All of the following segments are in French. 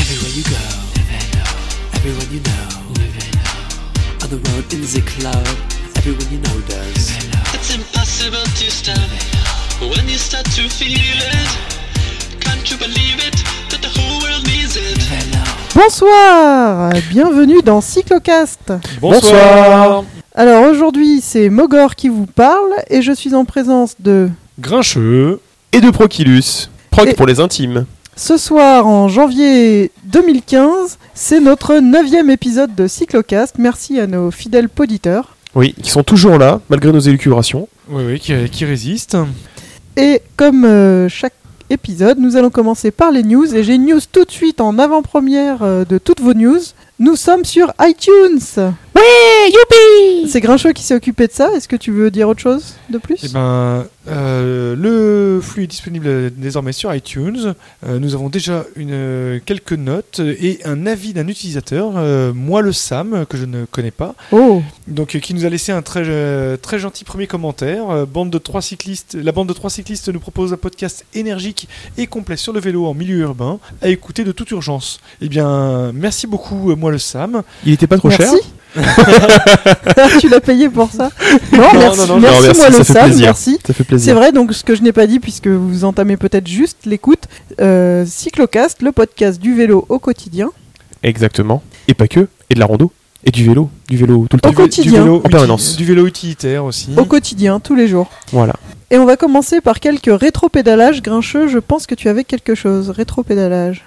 Everywhere you go, everyone you know, on the road, in the club, everyone you know does. It's impossible to stop when you start to feel it. Can't you believe it, that the whole world needs it. Bonsoir, bienvenue dans Cyclocast. Bonsoir. Alors aujourd'hui c'est Mogor qui vous parle et je suis en présence de... Grincheux et de Proquilus. Proc Et- pour les intimes. Ce soir en janvier 2015, c'est notre 9e épisode de Cyclocast. Merci à nos fidèles auditeurs. Oui, qui sont toujours là, malgré nos élucubrations. Oui, qui résiste. Et comme chaque épisode, nous allons commencer par les news. Et j'ai une news tout de suite en avant-première de toutes vos news. Nous sommes sur iTunes. Ouais, youpi. C'est Grincheux qui s'est occupé de ça. Est-ce que tu veux dire autre chose de plus? Eh ben, le flux est disponible désormais sur iTunes. Nous avons déjà quelques notes et un avis d'un utilisateur, moi le Sam, que je ne connais pas, Oh, donc qui nous a laissé un très gentil premier commentaire. La bande de trois cyclistes nous propose un podcast énergique et complet sur le vélo en milieu urbain à écouter de toute urgence. Eh bien, merci beaucoup, moi le Sam. Il était pas trop cher. merci. Tu l'as payé pour ça? Non, merci, non, merci, merci, moi ça le fait Sam, plaisir. merci. Ça fait C'est plaisir. vrai, donc ce que je n'ai pas dit, puisque vous entamez peut-être juste l'écoute, Cyclocast, le podcast du vélo au quotidien. Exactement. Et pas que. Et de la rando. Et du vélo tout le temps. Au quotidien. Du vélo, En permanence. du vélo utilitaire aussi. Au quotidien, tous les jours. Voilà. Et on va commencer par quelques rétropédalages. Grincheux, je pense que tu avais quelque chose. Rétropédalage.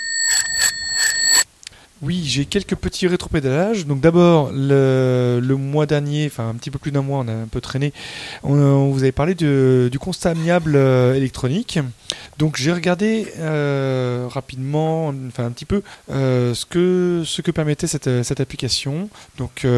Oui, j'ai quelques petits rétropédalages. Donc d'abord, le mois dernier, enfin un petit peu plus d'un mois, on a un peu traîné, on vous avait parlé du constat amiable électronique. Donc j'ai regardé rapidement, enfin un petit peu, ce que permettait cette application. Donc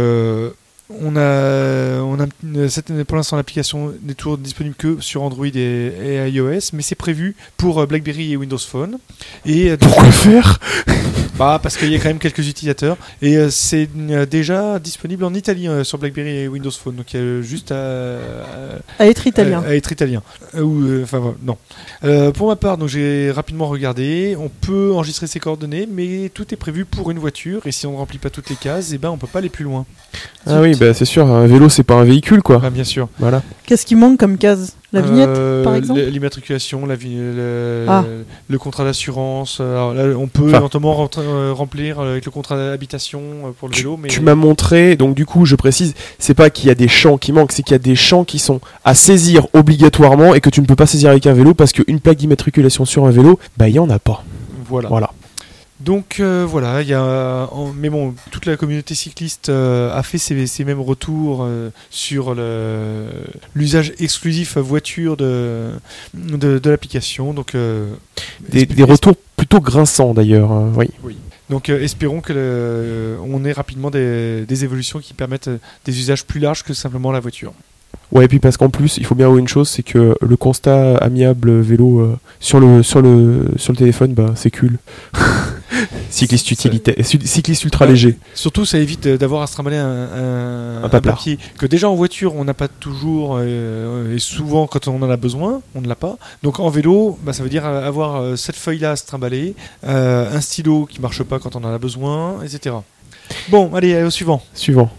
pour l'instant l'application n'est toujours disponible que sur Android et iOS, mais c'est prévu pour BlackBerry et Windows Phone. Et Pourquoi faire? parce qu'il y a quand même quelques utilisateurs et c'est déjà disponible en Italie sur BlackBerry et Windows Phone, donc il y a juste À être italien. à être italien. Enfin voilà, non. Pour ma part, donc j'ai rapidement regardé. On peut enregistrer ses coordonnées, mais tout est prévu pour une voiture et si on ne remplit pas toutes les cases, on peut pas aller plus loin. Ah oui, bah c'est sûr, un vélo c'est pas un véhicule quoi. Ah, bien sûr. Voilà. Qu'est-ce qui manque comme case? La vignette, par exemple? L'immatriculation, Ah. le contrat d'assurance. Alors là, on peut Enfin, éventuellement remplir avec le contrat d'habitation pour le vélo. Mais Tu m'as montré, donc du coup je précise, c'est pas qu'il y a des champs qui manquent, c'est qu'il y a des champs qui sont à saisir obligatoirement et que tu ne peux pas saisir avec un vélo parce qu'une plaque d'immatriculation sur un vélo, bah il y en a pas. voilà. Voilà. Donc voilà, mais bon, toute la communauté cycliste a fait ces mêmes retours sur l'usage exclusif voiture de l'application. Donc Des retours plutôt grinçants d'ailleurs, oui. Donc espérons que on ait rapidement des évolutions qui permettent des usages plus larges que simplement la voiture. Ouais, et puis parce qu'en plus, il faut bien avouer une chose, c'est que le constat amiable vélo sur le téléphone, bah c'est cool. Cycliste utilitaire, cycliste ultra léger. Surtout, ça évite d'avoir à se trimballer un paplard. papier que déjà en voiture on n'a pas toujours et souvent quand on en a besoin, on ne l'a pas. Donc en vélo, ça veut dire avoir cette feuille-là à se trimballer, un stylo qui marche pas quand on en a besoin, etc. Bon, allez, au suivant. Suivant.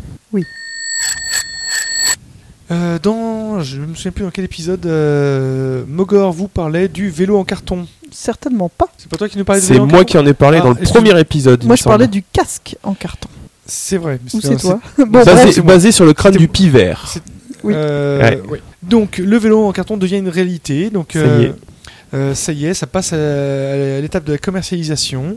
Je me souviens plus dans quel épisode Mogor vous parlait du vélo en carton. Certainement pas. C'est pas toi qui nous parlais de C'est vélo en moi carton qui en ai parlé Ah, dans le excuse- premier épisode. Moi il je me parlais semble. du casque en carton. C'est vrai. Ou c'est toi? Bon, Basé, bref. c'est moi. basé sur le crâne C'était- du pivert. Oui. Ouais. Donc le vélo en carton devient une réalité. Donc Ça y est. ça y est, ça passe à l'étape de la commercialisation.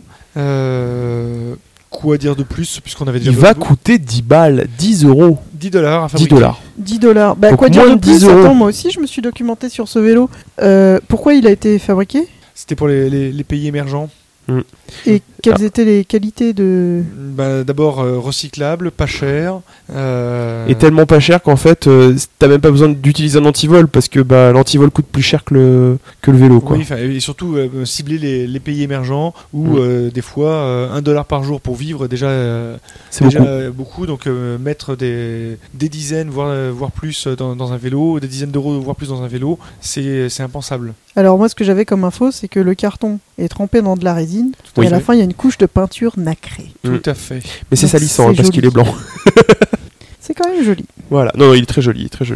Quoi dire de plus puisqu'on avait déjà Il va coûter 10 balles, 10 euros. $10 à 10 fabriquer. dollars. $10. Bah Donc quoi dire moins de de plus? 10 euros. Attends, moi aussi je me suis documenté sur ce vélo. Pourquoi il a été fabriqué? C'était pour les pays émergents. Et quelles étaient les qualités de... D'abord recyclable, pas cher. Et tellement pas cher qu'en fait, t'as même pas besoin d'utiliser un antivol parce que l'antivol coûte plus cher que le vélo, quoi. Oui, et surtout cibler les pays émergents où des fois $1 par jour pour vivre déjà C'est déjà beaucoup. beaucoup. Donc mettre des dizaines voire plus dans un vélo, des dizaines d'euros voire plus dans un vélo, c'est impensable. Alors moi ce que j'avais comme info c'est que le carton est trempé dans de la résine Oui, et à la oui. fin il y a une une couche de peinture nacrée. Tout à fait. Mais c'est Donc, salissant c'est hein, parce joli. qu'il est blanc. C'est quand même joli. Voilà. Non, il est très joli, très joli.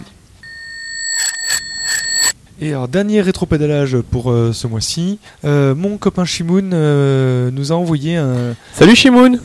Et alors, dernier rétropédalage pour ce mois-ci. Mon copain Shimoun nous a envoyé Salut Shimoun.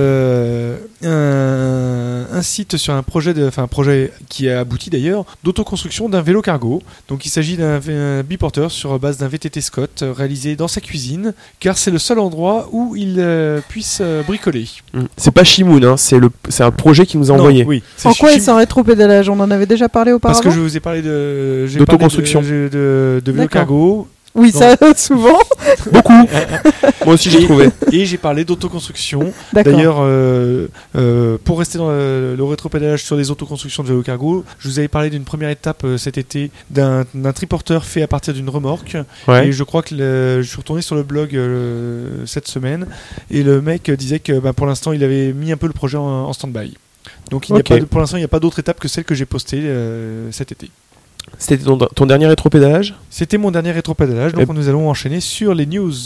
un site sur un projet qui a abouti d'ailleurs d'autoconstruction d'un vélo cargo. Donc il s'agit d'un biporteur sur base d'un VTT Scott réalisé dans sa cuisine, car c'est le seul endroit où il puisse bricoler. C'est pas Shimoun, hein, c'est un projet qu'il nous a envoyé. Non, oui, c'est En quoi Shim- est-ce un rétropédalage? On en avait déjà parlé auparavant. Parce que je vous ai parlé de D'autoconstruction. de vélo D'accord. cargo. Oui, Non. ça, souvent. Beaucoup. Moi aussi j'ai trouvé. Et j'ai parlé d'autoconstruction. D'accord. D'ailleurs, pour rester dans le rétropédalage sur les autoconstructions de vélo cargo, je vous avais parlé d'une première étape cet été d'un triporteur fait à partir d'une remorque. Ouais. Et je crois que je suis retourné sur le blog cette semaine et le mec disait que pour l'instant il avait mis un peu le projet en stand-by. Donc il n'y a Ok. pas pour l'instant il n'y a pas d'autre étape que celle que j'ai postée cet été. C'était ton dernier rétropédalage? C'était mon dernier rétropédalage, donc Et- nous allons enchaîner sur les news.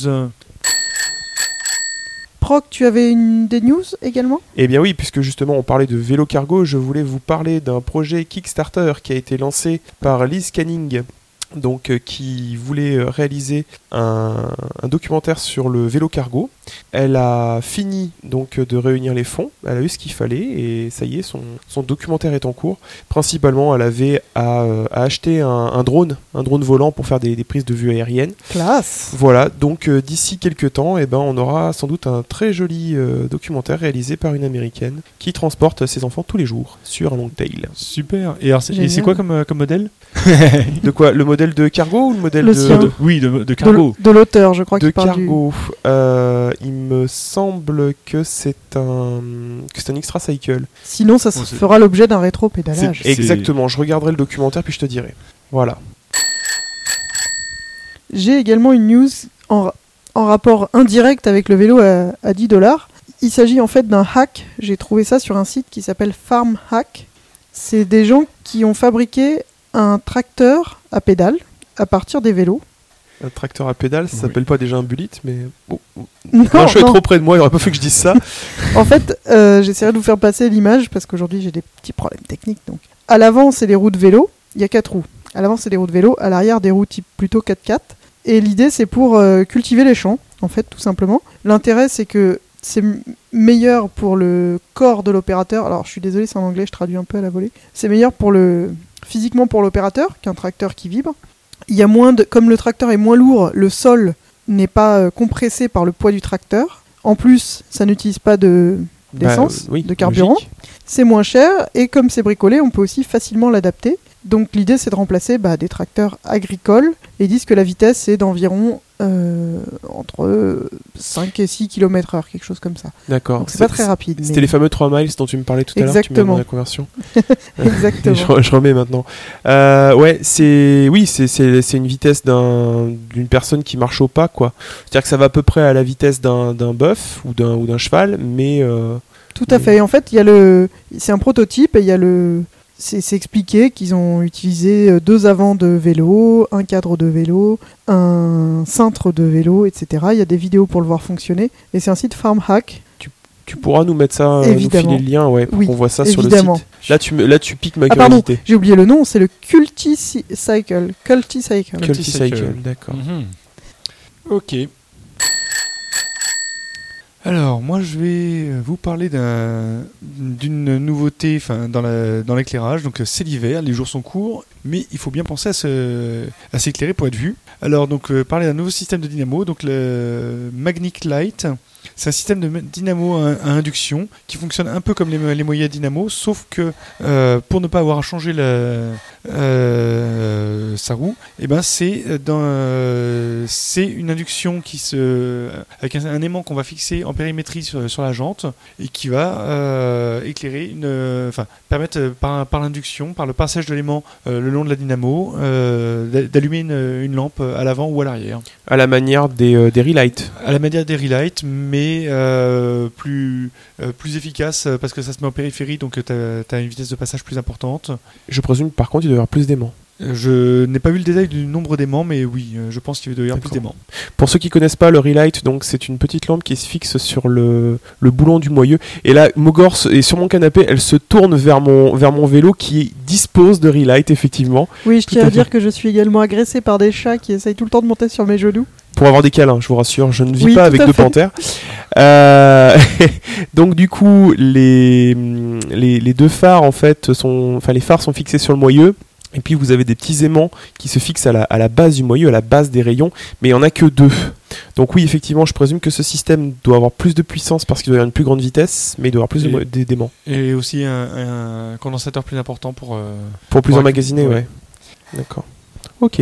Proc, tu avais des news également? Eh bien oui, puisque justement on parlait de vélo cargo, je voulais vous parler d'un projet Kickstarter qui a été lancé par Liz Canning, donc qui voulait réaliser un documentaire sur le vélo cargo. Elle a fini donc de réunir les fonds, elle a eu ce qu'il fallait et ça y est, son documentaire est en cours. Principalement, elle avait à acheter un drone volant pour faire des prises de vue aériennes. Classe. Voilà, donc d'ici quelques temps, on aura sans doute un très joli documentaire réalisé par une américaine qui transporte ses enfants tous les jours sur un long tail. Super. Et alors, c'est Génial. quoi comme modèle? De quoi? Le modèle de cargo ou le modèle Le de, sien. Oui, de cargo. De l'auteur, je crois de qu'il parle du... cargo? Il me semble que c'est un extra cycle. Sinon, ça Bon, c'est- fera l'objet d'un rétro-pédalage. C'est- Exactement, je regarderai le documentaire puis je te dirai. Voilà. J'ai également une news en rapport indirect avec le vélo à 10$. Il s'agit en fait d'un hack. J'ai trouvé ça sur un site qui s'appelle Farm Hack. C'est des gens qui ont fabriqué un tracteur à pédales à partir des vélos. Un tracteur à pédales, ça Oui. s'appelle pas déjà un bullet, mais bon. Non, Non, je suis non. trop près de moi, il aurait pas fallu que je dise ça. En fait, j'essaierai de vous faire passer l'image parce qu'aujourd'hui j'ai des petits problèmes techniques. Donc, à l'avant, c'est des roues de vélo. Il y a 4 roues. À l'avant, c'est des roues de vélo. À l'arrière, des roues type plutôt 4x4. Et l'idée, c'est pour cultiver les champs, en fait, tout simplement. L'intérêt, c'est que c'est meilleur pour le corps de l'opérateur. Alors, je suis désolé, c'est en anglais, je traduis un peu à la volée. C'est meilleur physiquement pour l'opérateur qu'un tracteur qui vibre. Il y a comme le tracteur est moins lourd, le sol n'est pas compressé par le poids du tracteur. En plus, ça n'utilise pas d'essence, oui, de carburant. logique. C'est moins cher et comme c'est bricolé, on peut aussi facilement l'adapter. Donc l'idée c'est de remplacer des tracteurs agricoles et ils disent que la vitesse est d'environ entre 5 et 6 km/h, quelque chose comme ça. D'accord. Donc c'est pas très rapide. C'était les fameux 3 miles dont tu me parlais tout à l'heure. Tu me Exactement. demandes la conversion. Exactement. Je remets maintenant. Ouais, c'est une vitesse d'une personne qui marche au pas, quoi. C'est-à-dire que ça va à peu près à la vitesse d'un bœuf ou d'un cheval, mais Tout à fait. Et en fait, c'est un prototype et il y a c'est expliqué qu'ils ont utilisé 2 avants de vélo, un cadre de vélo, un cintre de vélo, etc. Il y a des vidéos pour le voir fonctionner. Et c'est un site Farm Hack. tu pourras nous mettre ça, nous Évidemment. filer le lien, ouais, pour Oui, qu'on voit ça évidemment. sur le site. Là, tu piques ma Ah pardon, curiosité. j'ai oublié le nom, c'est le Culticycle. Culticycle. Culticycle, d'accord. Mhm. Ok. Alors, moi, je vais vous parler d'une nouveauté dans l'éclairage. Donc, c'est l'hiver, les jours sont courts, mais il faut bien penser à s'éclairer pour être vu. Alors, donc, parler d'un nouveau système de dynamo, donc le Magnic Light. C'est un système de dynamo à induction qui fonctionne un peu comme les moyens dynamo, sauf que pour ne pas avoir à changer sa roue, c'est une induction avec un aimant qu'on va fixer en périmétrie sur la jante et qui va éclairer, permettre par l'induction, par le passage de l'aimant le long de la dynamo, d'allumer une lampe à l'avant ou à l'arrière. À la manière des relights. À la manière des relights, mais plus efficace parce que ça se met en périphérie, donc tu as une vitesse de passage plus importante. Je présume par contre il doit y avoir plus d'aimants. Je n'ai pas vu le détail du nombre d'aimants, mais oui, je pense qu'il doit y avoir plus d'aimants. Pour ceux qui connaissent pas le Relight, donc c'est une petite lampe qui se fixe sur le boulon du moyeu. Et là, Mogors est sur mon canapé, elle se tourne vers mon vélo qui dispose de Relight, effectivement. Oui, je tiens à dire que je suis également agressée par des chats qui essayent tout le temps de monter sur mes genoux. Pour avoir des câlins, je vous rassure, je ne vis Oui, pas tout avec à deux fait. panthères. Donc du coup, les deux phares en fait les phares sont fixés sur le moyeu. Et puis vous avez des petits aimants qui se fixent à la base du moyeu, à la base des rayons, mais il n'y en a que 2. Donc oui, effectivement, je présume que ce système doit avoir plus de puissance parce qu'il doit y avoir une plus grande vitesse, mais il doit y avoir plus d'aimants. Et aussi un condensateur plus important pour plus emmagasiner, ouais. D'accord. Ok.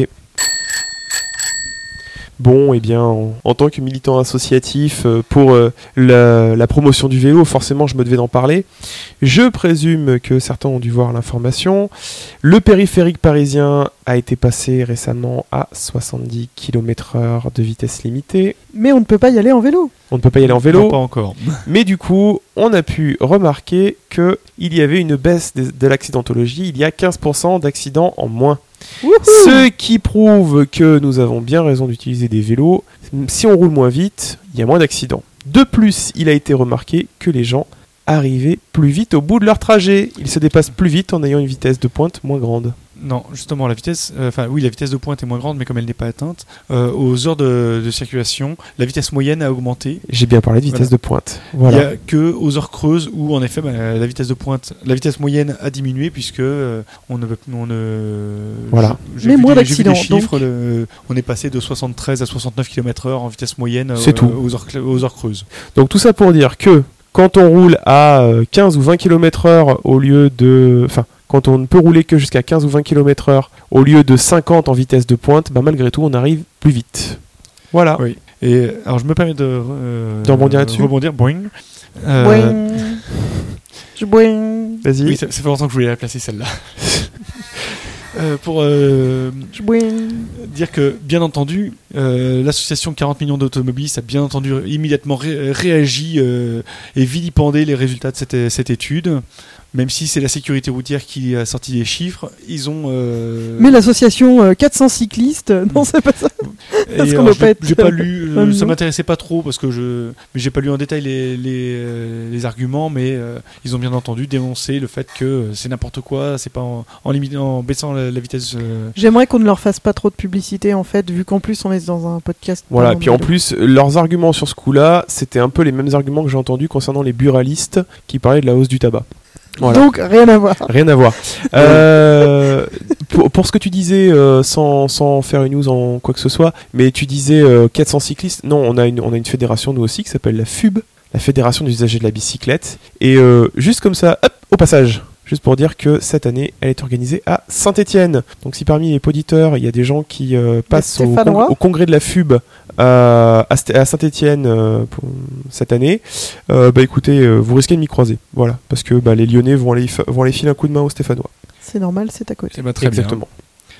Bon, eh bien, en tant que militant associatif pour la promotion du vélo, forcément, je me devais d'en parler. Je présume que certains ont dû voir l'information. Le périphérique parisien a été passé récemment à 70 km/h de vitesse limitée. Mais on ne peut pas y aller en vélo. On ne peut pas y aller en vélo. Non, pas encore. Mais du coup, on a pu remarquer qu'il y avait une baisse de l'accidentologie. Il y a 15% d'accidents en moins. Wouhou. Ce qui prouve que nous avons bien raison d'utiliser des vélos. Si on roule moins vite, il y a moins d'accidents. De plus, il a été remarqué que les gens arrivaient plus vite au bout de leur trajet. Ils se dépassent plus vite en ayant une vitesse de pointe moins grande. Non, justement, la vitesse de pointe est moins grande, mais comme elle n'est pas atteinte, aux heures de circulation, la vitesse moyenne a augmenté. J'ai bien parlé de vitesse de pointe. Voilà. Il n'y a que aux heures creuses où, en effet, la vitesse moyenne a diminué puisque on ne. Voilà. Mais moins j'ai vu d'accidents, les chiffres. On est passé de 73 à 69 km/h en vitesse moyenne. C'est tout. Aux heures creuses. Donc tout ça pour dire que quand on roule à 15 ou 20 km/h au lieu de... Enfin, quand on ne peut rouler que jusqu'à 15 ou 20 km/h au lieu de 50 en vitesse de pointe, bah malgré tout, on arrive plus vite. Voilà. Oui. Et alors, je me permets de rebondir là-dessus. Boing. Boing. Je boing. Vas-y. Oui, ça fait longtemps que je voulais la placer, celle-là. Pour Je boing. dire que, bien entendu, l'association 40 millions d'automobilistes a bien entendu immédiatement réagi et vilipendé les résultats de cette étude. Même si c'est la sécurité routière qui a sorti des chiffres, ils ont... Mais l'association 400 cyclistes, non, c'est pas ça. Parce qu'on doit pas être... J'ai pas lu, amusant. ça m'intéressait pas trop parce que mais j'ai pas lu en détail les arguments, mais ils ont bien entendu dénoncé le fait que c'est n'importe quoi, c'est pas en baissant la vitesse. J'aimerais qu'on ne leur fasse pas trop de publicité en fait, vu qu'en plus on est dans un podcast. Voilà, et puis en plus, leurs arguments sur ce coup-là, c'était un peu les mêmes arguments que j'ai entendus concernant les buralistes qui parlaient de la hausse du tabac. Voilà. Donc rien à voir. Rien à voir. Pour ce que tu disais, sans faire une news en quoi que ce soit, mais tu disais 400 cyclistes. Non, on a une fédération nous aussi qui s'appelle la FUB, la Fédération des usagers de la bicyclette. Et juste comme ça, hop, au passage, juste pour dire que cette année, elle est organisée à Saint-Étienne. Donc si parmi les auditeurs, il y a des gens qui passent au congrès de la FUB à Saint-Étienne cette année, écoutez, vous risquez de m'y croiser. Voilà, parce que les Lyonnais vont aller filer un coup de main aux Stéphanois. C'est normal, c'est à côté. Très exactement.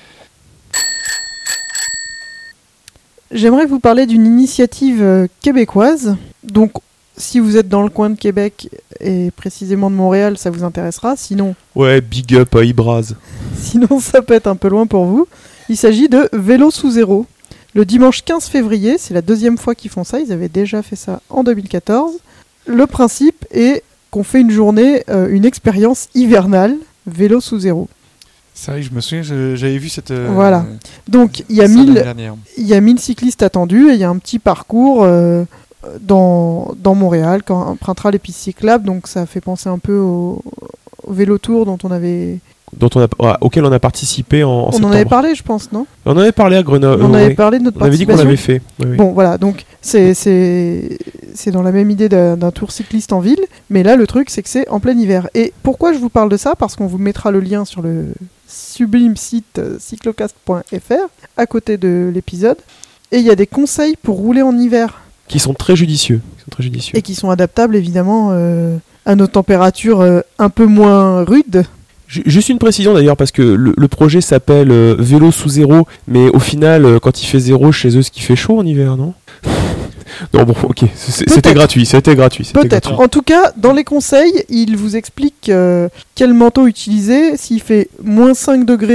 Bien. J'aimerais vous parler d'une initiative québécoise. Donc, si vous êtes dans le coin de Québec et précisément de Montréal, ça vous intéressera. Sinon, ouais, big up à Ibraz. Sinon, ça peut être un peu loin pour vous. Il s'agit de Vélo sous zéro. Le dimanche 15 février, c'est la deuxième fois qu'ils font ça. Ils avaient déjà fait ça en 2014. Le principe est qu'on fait une journée, une expérience hivernale, vélo sous zéro. C'est vrai que je me souviens, j'avais vu cette... Voilà. Donc, il y a 1000 cyclistes attendus et il y a un petit parcours dans Montréal quand on empruntera les pistes cyclables. Donc, ça fait penser un peu au vélo tour auquel on a participé en septembre. On en avait parlé, je pense, non ? On en avait parlé à Grenoble. On avait parlé de notre participation. On avait dit qu'on l'avait fait. Oui. Bon, voilà, donc c'est dans la même idée d'un tour cycliste en ville, mais là, le truc, c'est que c'est en plein hiver. Et pourquoi je vous parle de ça ? Parce qu'on vous mettra le lien sur le sublime site cyclocast.fr, à côté de l'épisode, et il y a des conseils pour rouler en hiver. Qui sont très judicieux. Et qui sont adaptables, évidemment, à nos températures un peu moins rudes. Juste une précision d'ailleurs, parce que le projet s'appelle Vélo sous zéro, mais au final, quand il fait zéro chez eux, ce qui fait chaud en hiver, non ? Non, bon, ok, c'était gratuit. Peut-être. En tout cas, dans les conseils, il vous explique quel manteau utiliser s'il fait moins 5 degrés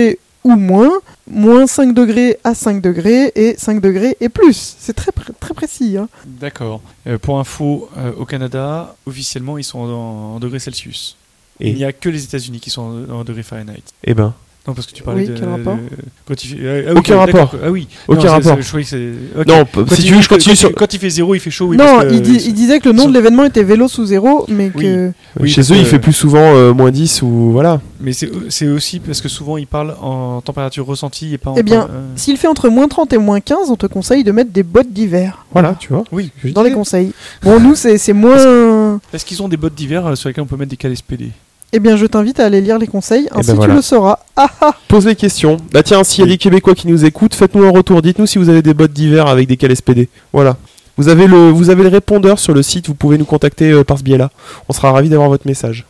ou moins, moins 5 degrés à 5 degrés et 5 degrés et plus. C'est très, très précis. Hein. D'accord. Pour info, au Canada, officiellement, ils sont en degrés Celsius. Et Il n'y a que les États-Unis qui sont en degrés Fahrenheit. Eh ben, Non, parce que tu parlais Oui, quel rapport quand il fait... Aucun rapport. Ah oui. Aucun Non, rapport. Je croyais que c'est... ok. non, Quand si il- tu veux, je continue quand, sur. quand il fait 0, il fait chaud. Oui, non, parce que il disait que le nom sont- de l'événement était vélo sous zéro, mais Oui. que... Oui, Chez parce eux, il que- fait plus souvent moins 10 ou voilà. Mais c'est aussi parce que souvent, ils parlent en température ressentie et pas en... Eh bien, s'il fait entre moins 30 et moins 15, on te conseille de mettre des bottes d'hiver. Voilà, tu vois. Oui. Je Dans les disais. conseils. Bon, nous, c'est moins... Est-ce qu'ils ont des bottes d'hiver sur lesquelles on peut mettre des cales SPD? Eh bien, je t'invite à aller lire les conseils, ainsi ben voilà. tu le sauras. Ah ah. Pose les questions. Bah tiens, s'il y a des Québécois qui nous écoutent, faites-nous un retour. Dites-nous si vous avez des bottes d'hiver avec des cales SPD. Voilà. Vous avez le répondeur sur le site, vous pouvez nous contacter par ce biais-là. On sera ravis d'avoir votre message.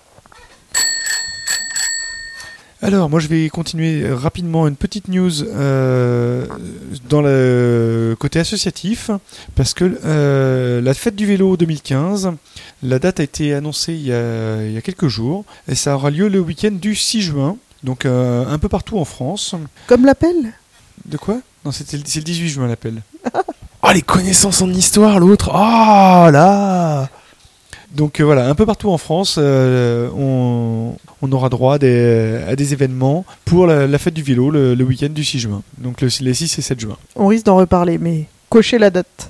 Alors, moi, je vais continuer rapidement une petite news dans le côté associatif, parce que la fête du vélo 2015, la date a été annoncée il y a quelques jours, et ça aura lieu le week-end du 6 juin, donc un peu partout en France. Comme l'appel. De quoi? Non, c'est le 18 juin l'appel. Oh, les connaissances en histoire, l'autre. Oh là. Donc voilà, un peu partout en France, on aura droit à des événements pour la fête du vélo le week-end du 6 juin. Donc les 6 et 7 juin. On risque d'en reparler, mais cochez la date.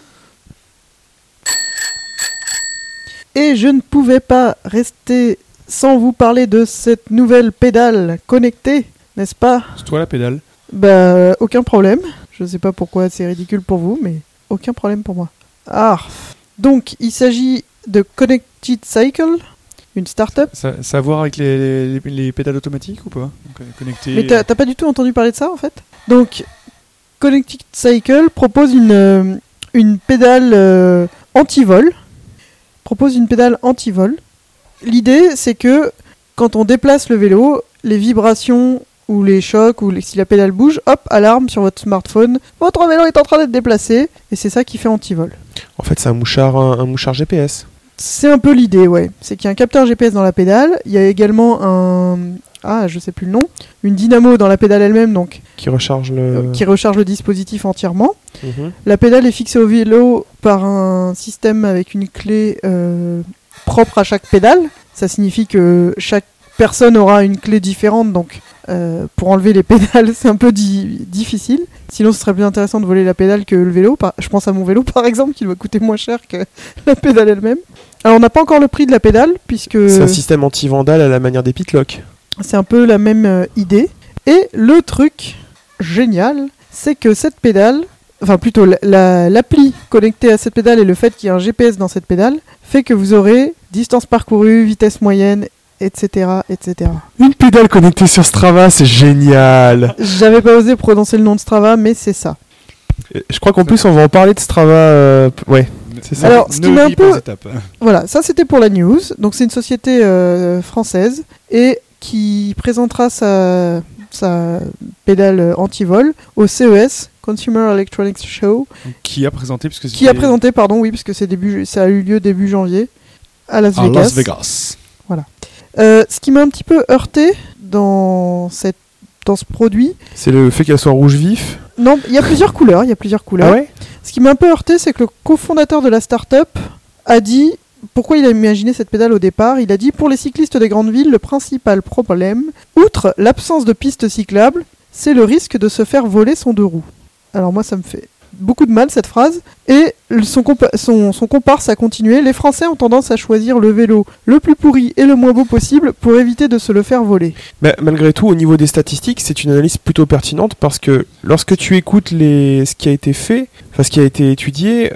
Et je ne pouvais pas rester sans vous parler de cette nouvelle pédale connectée, n'est-ce pas? C'est toi la pédale? Bah, aucun problème. Je sais pas pourquoi c'est ridicule pour vous, mais aucun problème pour moi. Ah, donc il s'agit de Connected Cycle, une start-up. Ça a à voir avec les pédales automatiques ou pas? Donc, connecté. Mais t'as pas du tout entendu parler de ça en fait? Donc, Connected Cycle propose une pédale anti-vol. L'idée, c'est que quand on déplace le vélo, les vibrations ou les chocs ou si la pédale bouge, hop, alarme sur votre smartphone. Votre vélo est en train d'être déplacé et c'est ça qui fait anti-vol. En fait, c'est un mouchard GPS. C'est un peu l'idée, ouais. C'est qu'il y a un capteur GPS dans la pédale. Il y a également je sais plus le nom. Une dynamo dans la pédale elle-même, donc Qui recharge le. qui recharge le dispositif entièrement. Mhm. La pédale est fixée au vélo par un système avec une clé propre à chaque pédale. Ça signifie que chaque personne aura une clé différente, donc pour enlever les pédales, c'est un peu difficile. Sinon, ce serait plus intéressant de voler la pédale que le vélo. Je pense à mon vélo, par exemple, qui va coûter moins cher que la pédale elle-même. Alors, on n'a pas encore le prix de la pédale, puisque C'est un système anti-vandale à la manière des pitlock. c'est un peu la même idée. Et le truc génial, c'est que cette pédale, enfin plutôt l'appli connectée à cette pédale et le fait qu'il y ait un GPS dans cette pédale, fait que vous aurez distance parcourue, vitesse moyenne, etc., etc. Une pédale connectée sur Strava, c'est génial. J'avais pas osé prononcer le nom de Strava, mais c'est ça. Je crois qu'en plus, on va en parler de Strava. Ouais, c'est ça. Alors, ce qui ne m'a un vis par peu- étapes. Voilà, ça c'était pour la news. Donc c'est une société française et qui présentera sa pédale anti-vol au CES, Consumer Electronics Show, Qui a présenté parce que qui a présenté, parce que ça a eu lieu début janvier à Las à Vegas. Las Vegas. Ce qui m'a un petit peu heurté dans ce produit, C'est le fait qu'elle soit rouge vif. non, il y a plusieurs couleurs, Ah ouais. Ce qui m'a un peu heurté, c'est que le cofondateur de la start-up a dit, pourquoi il a imaginé cette pédale au départ, il a dit, pour les cyclistes des grandes villes, le principal problème, outre l'absence de pistes cyclables, c'est le risque de se faire voler son deux roues. Alors moi, ça me fait beaucoup de mal cette phrase. Et son comparse a continué, les Français ont tendance à choisir le vélo le plus pourri et le moins beau possible pour éviter de se le faire voler. Mais malgré tout, au niveau des statistiques, c'est une analyse plutôt pertinente parce que lorsque tu écoutes ce qui a été fait, enfin ce qui a été étudié,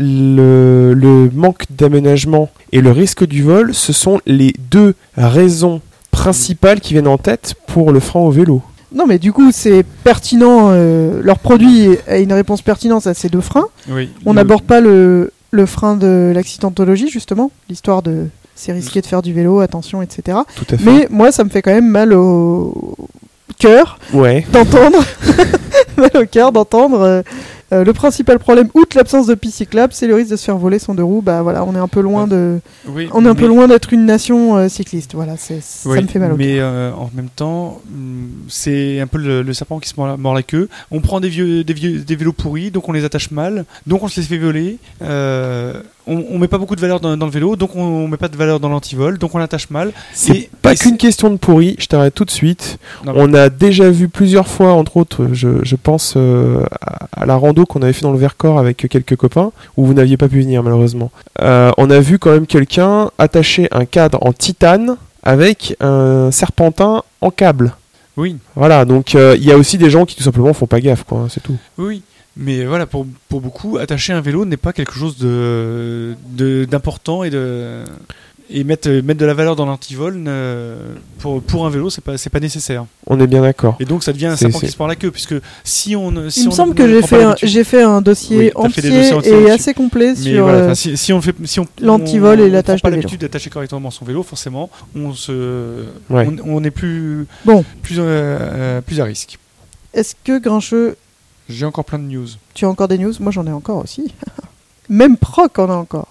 le manque d'aménagement et le risque du vol, ce sont les deux raisons principales qui viennent en tête pour le frein au vélo. Non mais du coup c'est pertinent, leur produit a une réponse pertinente à ces deux freins. Oui. On n'aborde pas le frein de l'accidentologie justement, l'histoire de c'est risqué de faire du vélo, attention, etc. Tout à fait. Mais moi ça me fait quand même mal au cœur Ouais. d'entendre mal au cœur d'entendre Le principal problème, outre l'absence de piste cyclable, c'est le risque de se faire voler son deux roues. Bah voilà, on est un peu loin Oui, on est un peu loin d'être une nation cycliste. Voilà, ça oui, me fait mal au cœur. mais en même temps, c'est un peu le serpent qui se mord la queue. On prend des vélos pourris, donc on les attache mal, donc on se les fait voler. On met pas beaucoup de valeur dans le vélo, donc on met pas de valeur dans l'antivol, donc on l'attache mal. C'est pas qu'une question de pourri, je t'arrête tout de suite. Non, On a déjà vu plusieurs fois, entre autres, je pense à la rando qu'on avait fait dans le Vercors avec quelques copains, où vous n'aviez pas pu venir malheureusement. On a vu quand même quelqu'un attacher un cadre en titane avec un serpentin en câble. Oui. Voilà, donc il y a aussi des gens qui tout simplement font pas gaffe, quoi, c'est tout. Oui. Mais voilà, pour beaucoup, attacher un vélo n'est pas quelque chose d'important et mettre de la valeur dans l'antivol pour un vélo, c'est pas nécessaire. On est bien d'accord. Et donc ça devient un serpent qui se mord la queue, puisque si on Il me semble que j'ai fait un dossier entier et assez complet sur voilà, si on l'antivol et l'attache pas de vélo. l'habitude d'attacher correctement son vélo, forcément, Ouais. on est plus à risque. Est-ce que Grincheux, J'ai encore plein de news. tu as encore des news? Moi j'en ai encore aussi. Même Proc en a encore.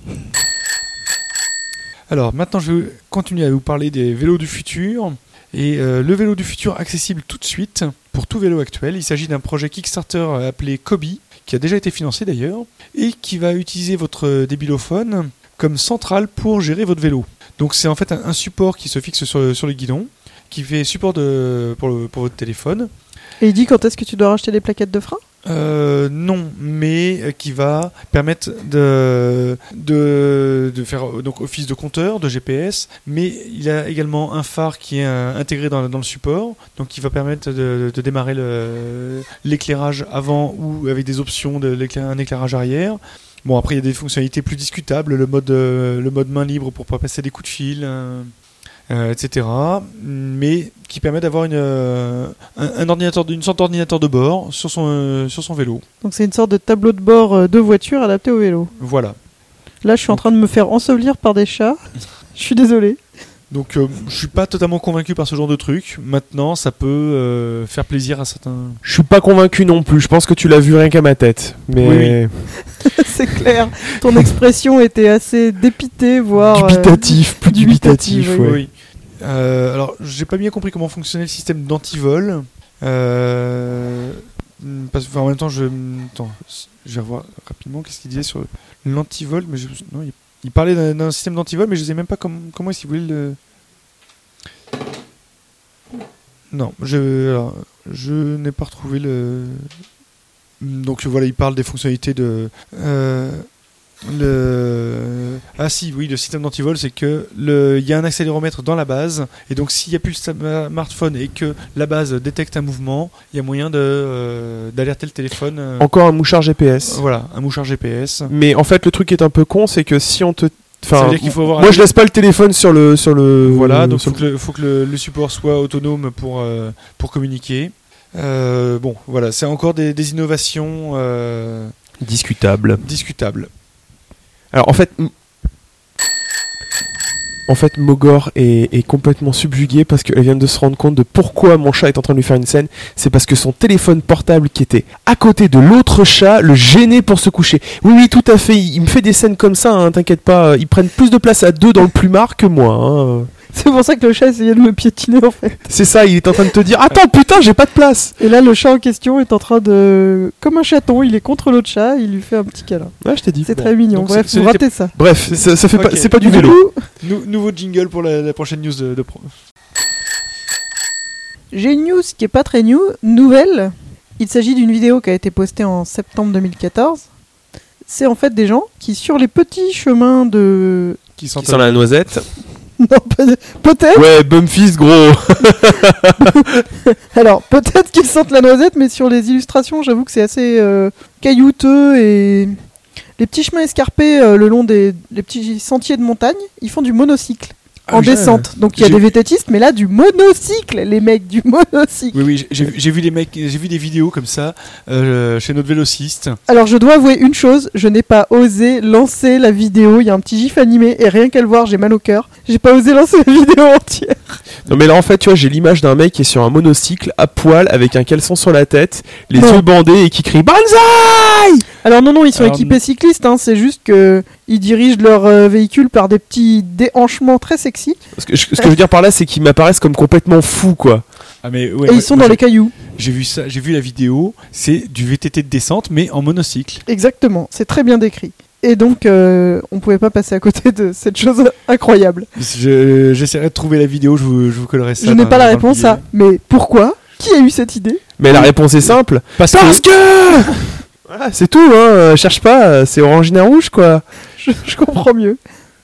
Alors maintenant je vais continuer à vous parler des vélos du futur. Et le vélo du futur accessible tout de suite pour tout vélo actuel. Il s'agit d'un projet Kickstarter appelé Kobi, qui a déjà été financé d'ailleurs, et qui va utiliser votre débilophone comme centrale pour gérer votre vélo. Donc c'est en fait un support qui se fixe sur le guidon, qui fait support pour votre téléphone. Et il dit quand est-ce que tu dois racheter des plaquettes de frein? Non, mais qui va permettre de faire donc office de compteur, de GPS, mais il a également un phare qui est intégré dans le support, donc qui va permettre de démarrer l'éclairage avant ou avec des options un éclairage arrière. Bon, après il y a des fonctionnalités plus discutables, le mode main libre pour pas passer des coups de fil. Etc. Mais qui permet d'avoir une sorte d'ordinateur de bord sur son vélo. Donc c'est une sorte de tableau de bord de voiture adapté au vélo. Voilà. Là je suis en train de me faire ensevelir par des chats. Je suis désolé. Donc je suis pas totalement convaincu par ce genre de truc. Maintenant ça peut faire plaisir à certains. Je suis pas convaincu non plus, je pense que tu l'as vu rien qu'à ma tête. Mais C'est clair. Ton expression était assez dépitée, voire... dubitatif, plus dubitatif, dubitatif, ouais. Oui. Alors j'ai pas bien compris comment fonctionnait le système d'antivol. Parce que en même temps je vais revoir rapidement qu'est-ce qu'il disait sur l'antivol, mais il parlait d'un système d'antivol, mais je sais même pas comment est-ce qu'il voulait le. Non, je n'ai pas retrouvé le. Donc voilà, il parle des fonctionnalités de. Ah si, oui, le système d'antivol, c'est que il y a un accéléromètre dans la base, et donc s'il n'y a plus le smartphone et que la base détecte un mouvement, il y a moyen d'alerter le téléphone. Encore un mouchard GPS. Voilà, un mouchard GPS. Mais en fait, le truc qui est un peu con, c'est que si on te... Ça veut dire qu'il faut avoir moi, je laisse pas le téléphone sur le... Voilà, donc faut que le support soit autonome pour communiquer. Bon, voilà, c'est encore des innovations discutables. Alors en fait, Mogor est complètement subjuguée parce qu'elle vient de se rendre compte de pourquoi mon chat est en train de lui faire une scène. C'est parce que son téléphone portable qui était à côté de l'autre chat le gênait pour se coucher. Oui, tout à fait, il me fait des scènes comme ça, hein, t'inquiète pas, ils prennent plus de place à deux dans le plumard que moi. Hein. C'est pour ça que le chat essayait de me piétiner en fait. C'est ça, il est en train de te dire « Attends, putain, j'ai pas de place !» Et là, le chat en question est en train de... Comme un chaton, il est contre l'autre chat, il lui fait un petit câlin. Ouais, je t'ai dit. C'est très mignon, donc bref, vous ratez ça. Bref, ça fait Ok. pas, c'est pas du Du vélo. coup, Nouveau jingle pour la prochaine news de pro. j'ai une news qui est pas très nouvelle. Il s'agit d'une vidéo qui a été postée en septembre 2014. C'est en fait des gens qui, sur les petits chemins de... Qui Qui sent la noisette. Non, peut-être. Ouais, Bumfist, gros. Alors, peut-être qu'ils sentent la noisette, mais sur les illustrations, j'avoue que c'est assez caillouteux et... Les petits chemins escarpés le long des petits sentiers de montagne, ils font du monocycle. en descente. Donc il y a J'ai- des VTTistes, mais là du monocycle, les mecs, du monocycle. Oui, j'ai vu des vidéos comme ça chez notre vélociste. Alors je dois avouer une chose, je n'ai pas osé lancer la vidéo, il y a un petit gif animé, et rien qu'à le voir, j'ai mal au cœur. J'ai pas osé lancer la vidéo entière. Non mais là en fait tu vois j'ai l'image d'un mec qui est sur un monocycle à poil avec un caleçon sur la tête, les Non. yeux bandés et qui crie Banzai. Alors non, ils sont Alors, équipés cyclistes, hein, c'est juste que ils dirigent leur véhicule par des petits déhanchements très sexy, Ce que je veux dire par là c'est qu'ils m'apparaissent comme complètement fous quoi. Ah mais et ils sont dans les cailloux. J'ai vu ça, j'ai vu la vidéo. C'est du VTT de descente mais en monocycle. Exactement, c'est très bien décrit. Et donc, on pouvait pas passer à côté de cette chose incroyable. J'essaierai de trouver la vidéo. Je vous collerai ça. Je n'ai dans- pas la dans le réponse billet. à, mais pourquoi? Qui a eu cette idée? Mais la réponse est simple. Parce Parce que que voilà, c'est tout hein, cherche pas, c'est orangina rouge quoi. Je comprends mieux.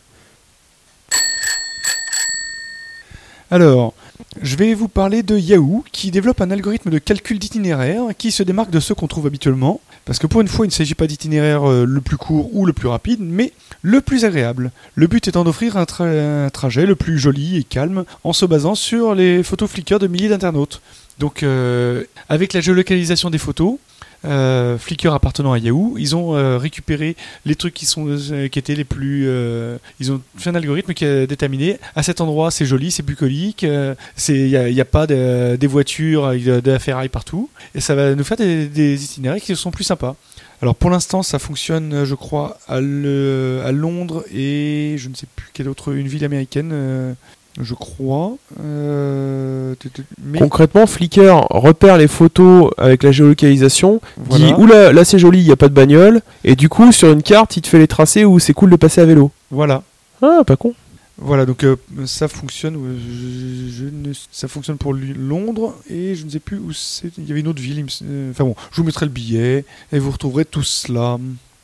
Alors, je vais vous parler de Yahoo qui développe un algorithme de calcul d'itinéraire qui se démarque de ceux qu'on trouve habituellement. Parce que pour une fois, il ne s'agit pas d'itinéraire le plus court ou le plus rapide, mais le plus agréable. Le but étant d'offrir un trajet le plus joli et calme en se basant sur les photos Flickr de milliers d'internautes. Donc, avec la géolocalisation des photos, Flickr appartenant à Yahoo, ils ont récupéré les trucs qui étaient les plus. Ils ont fait un algorithme qui a déterminé à cet endroit c'est joli, c'est bucolique, il y a pas des voitures avec de la ferraille partout, et ça va nous faire des itinéraires qui sont plus sympas. Alors pour l'instant ça fonctionne, je crois, à Londres et je ne sais plus quelle autre une ville américaine. Je crois. Mais Concrètement, Flickr repère les photos avec la géolocalisation, Voilà. dit oula là c'est joli, il y a pas de bagnole, et du coup sur une carte il te fait les tracés où c'est cool de passer à vélo. voilà. Ah pas con. Voilà, donc ça fonctionne. Ça fonctionne pour Londres et je ne sais plus où c'est. Il y avait une autre ville. Enfin bon, je vous mettrai le billet et vous retrouverez tout cela.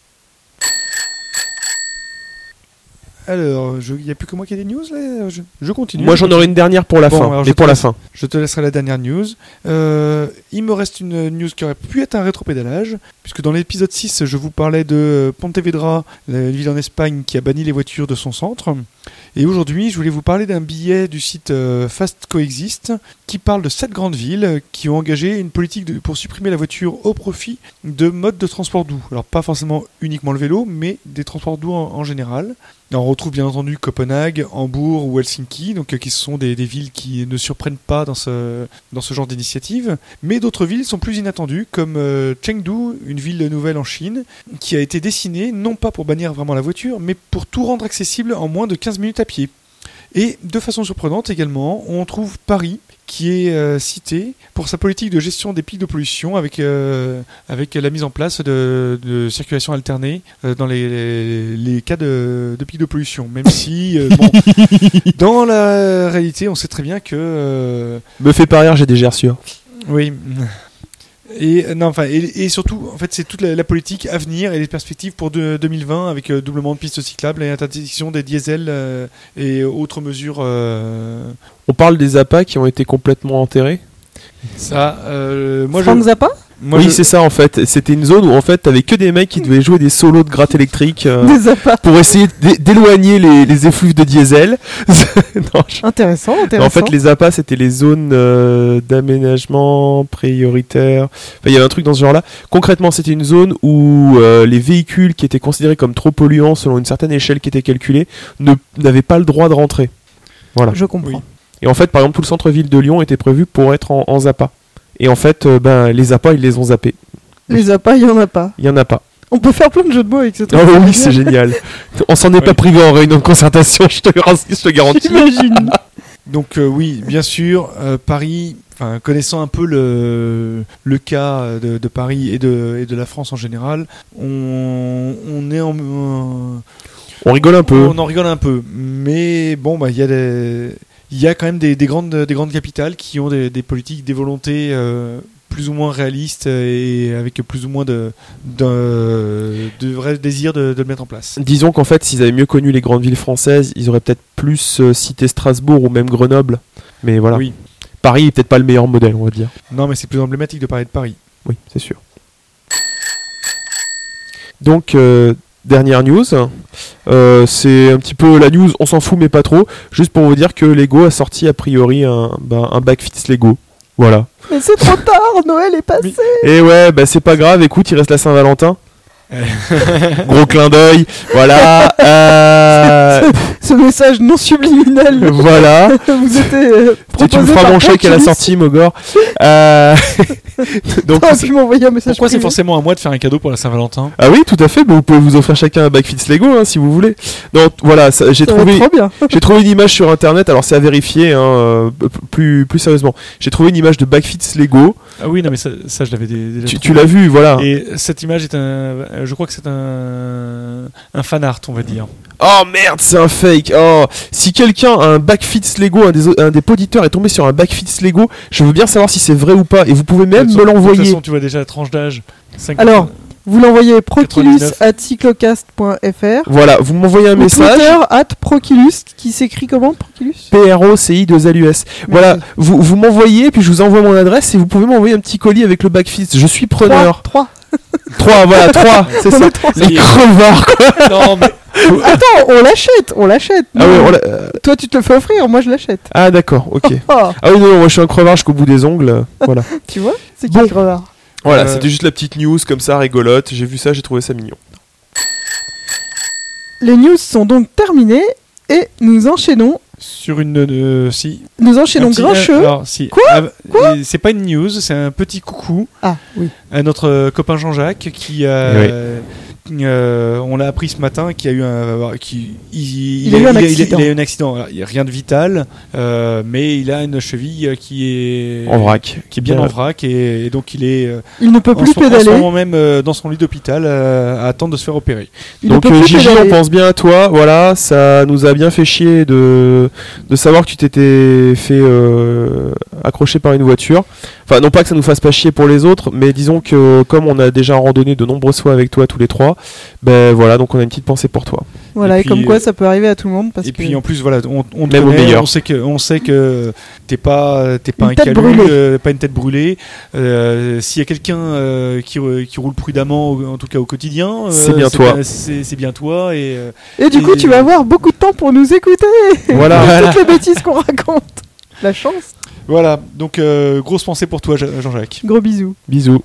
Alors, il n'y a plus que moi qui ai des news là. Je continue. Moi j'en aurai une dernière pour la Bon, fin, alors, mais je pour te la laisse. fin. Je te laisserai la dernière news. Il me reste une news qui aurait pu être un rétropédalage, puisque dans l'épisode 6, je vous parlais de Pontevedra, une ville en Espagne qui a banni les voitures de son centre. Et aujourd'hui, je voulais vous parler d'un billet du site Fast Coexist qui parle de 7 grandes villes qui ont engagé une politique pour supprimer la voiture au profit de modes de transport doux. Alors pas forcément uniquement le vélo, mais des transports doux en général. Et on retrouve bien entendu Copenhague, Hambourg ou Helsinki, donc qui sont des villes qui ne surprennent pas dans ce genre d'initiative. Mais d'autres villes sont plus inattendues, comme Chengdu, une ville nouvelle en Chine, qui a été dessinée non pas pour bannir vraiment la voiture, mais pour tout rendre accessible en moins de 15 minutes à pied. Et de façon surprenante également, on trouve Paris qui est cité pour sa politique de gestion des pics de pollution avec la mise en place de circulation alternée dans les cas de pics de pollution. Même si, bon, dans la réalité, on sait très bien que... Me fais pas rire, j'ai des gerçures. oui. Et surtout, en fait, c'est toute la politique à venir et les perspectives pour 2020 avec doublement de pistes cyclables et interdiction des diesels et autres mesures. On parle des appâts qui ont été complètement enterrés. Ça, moi Frank Zappa? Oui, c'est ça en fait. C'était une zone où en fait t'avais que des mecs qui devaient jouer des solos de gratte électrique Des Zappa. pour essayer d'éloigner les effluves de diesel. Non, Intéressant. en fait, les appâts c'était les zones d'aménagement prioritaire. Enfin, il y avait un truc dans ce genre-là. Concrètement, c'était une zone où les véhicules qui étaient considérés comme trop polluants selon une certaine échelle qui était calculée n'avaient pas le droit de rentrer. Voilà. Je comprends. Oui. Et en fait, par exemple, tout le centre-ville de Lyon était prévu pour être en Zappa. Et en fait, les appâts, ils les ont zappés. Les Zappa, il y en a pas. Il y en a pas. On peut faire plein de jeux de mots avec ce truc. Oh oui, c'est génial. On s'en est pas privé en réunion de concertation, je te garantis. J'imagine. Donc oui, bien sûr, Paris, connaissant un peu le cas de Paris et de la France en général, on est On rigole un peu. on en rigole un peu. Mais bon, il y a quand même des grandes capitales qui ont des politiques, des volontés plus ou moins réalistes et avec plus ou moins de vrai désir de le mettre en place. Disons qu'en fait, s'ils avaient mieux connu les grandes villes françaises, ils auraient peut-être plus cité Strasbourg ou même Grenoble. Mais voilà. Oui. Paris est peut-être pas le meilleur modèle, on va dire. Non, mais c'est plus emblématique de parler de Paris. Oui, c'est sûr. Donc, dernière news. C'est un petit peu la news, on s'en fout mais pas trop. Juste pour vous dire que Lego a sorti a priori un bac fits Lego. Voilà. Mais c'est trop tard, Noël est passé. Et ouais, bah c'est pas grave, écoute, il reste la Saint-Valentin. Gros clin d'œil, voilà. Ce message non subliminal. Voilà. Vous êtes Tu me feras mon chèque à la sortie, Mogor. Donc, t'aurais pu m'envoyer un message. Pourquoi c'est privé. forcément à moi de faire un cadeau pour la Saint-Valentin? ah oui, tout à fait. Bah, vous pouvez vous offrir chacun un bac fits Lego hein, si vous voulez. Donc voilà, j'ai Ça va trouvé. trop bien. J'ai trouvé une image sur internet, alors c'est à vérifier, hein, plus sérieusement. J'ai trouvé une image de backfits Lego. Ah oui, non, mais ça je l'avais déjà Tu trouvé. l'as vu, voilà. Et cette image est je crois que c'est un fan art, on va dire. Oh merde, c'est un fake. Oh, si quelqu'un a un backfits Lego, un des auditeurs est tombé sur un backfits Lego, je veux bien savoir si c'est vrai ou pas. Et vous pouvez même me De toute l'envoyer. façon, tu vois déjà la tranche d'âge. 50. Alors, vous l'envoyez 99. proculus@cyclocast.fr. Voilà, vous m'envoyez un Ou message. Twitter @proculus, qui s'écrit comment Proculus PROCI2LUS. Voilà, vous m'envoyez, puis je vous envoie mon adresse et vous pouvez m'envoyer un petit colis avec le backfits. Je suis preneur. 3. 3, voilà, 3, c'est ça. Les crevards, quoi. Non, mais Attends, on l'achète. Ah Non. oui, Toi, tu te le fais offrir, moi je l'achète. ah d'accord, ok. Oh, Ah oui, non, moi je suis un crevard jusqu'au bout des ongles. Voilà. tu vois C'est qui Bon. le crevard? Voilà, c'était juste la petite news comme ça, rigolote. J'ai vu ça, j'ai trouvé ça mignon. Les news sont donc terminées et nous enchaînons. sur une si. Nous enchaînons Un petit- Grincheux. alors, si. Quoi C'est pas une news, c'est un petit coucou Ah oui. à notre copain Jean-Jacques qui on l'a appris ce matin qu'il a eu il a eu un il accident. a eu un accident. Alors, il y a rien de vital, mais il a une cheville qui est En vrac. qui est bien Ouais. en vrac et donc il est Il ne peut plus en ce pédaler. moment même dans son lit d'hôpital à attendre de se faire opérer. Il Donc ne peut plus Gigi, pédaler. on pense bien à toi. Voilà, ça nous a bien fait chier de savoir que tu t'étais fait accrocher par une voiture. Enfin, non pas que ça nous fasse pas chier pour les autres, mais disons que comme on a déjà randonné de nombreuses fois avec toi tous les trois, ben voilà, donc on a une petite pensée pour toi. Voilà, Et et puis, comme quoi ça peut arriver à tout le monde. Parce Et que... puis en plus voilà, on te Même au connaît, meilleur. on sait que t'es pas Une un tête calul, brûlée. pas une tête brûlée. S'il y a quelqu'un qui roule prudemment, en tout cas au quotidien, C'est bien toi. C'est bien toi et Et du coup, tu vas avoir beaucoup de temps pour nous écouter. Voilà. Toutes les bêtises qu'on raconte. La chance. voilà. Donc grosse pensée pour toi, Jean-Jacques. Gros bisous. Bisous.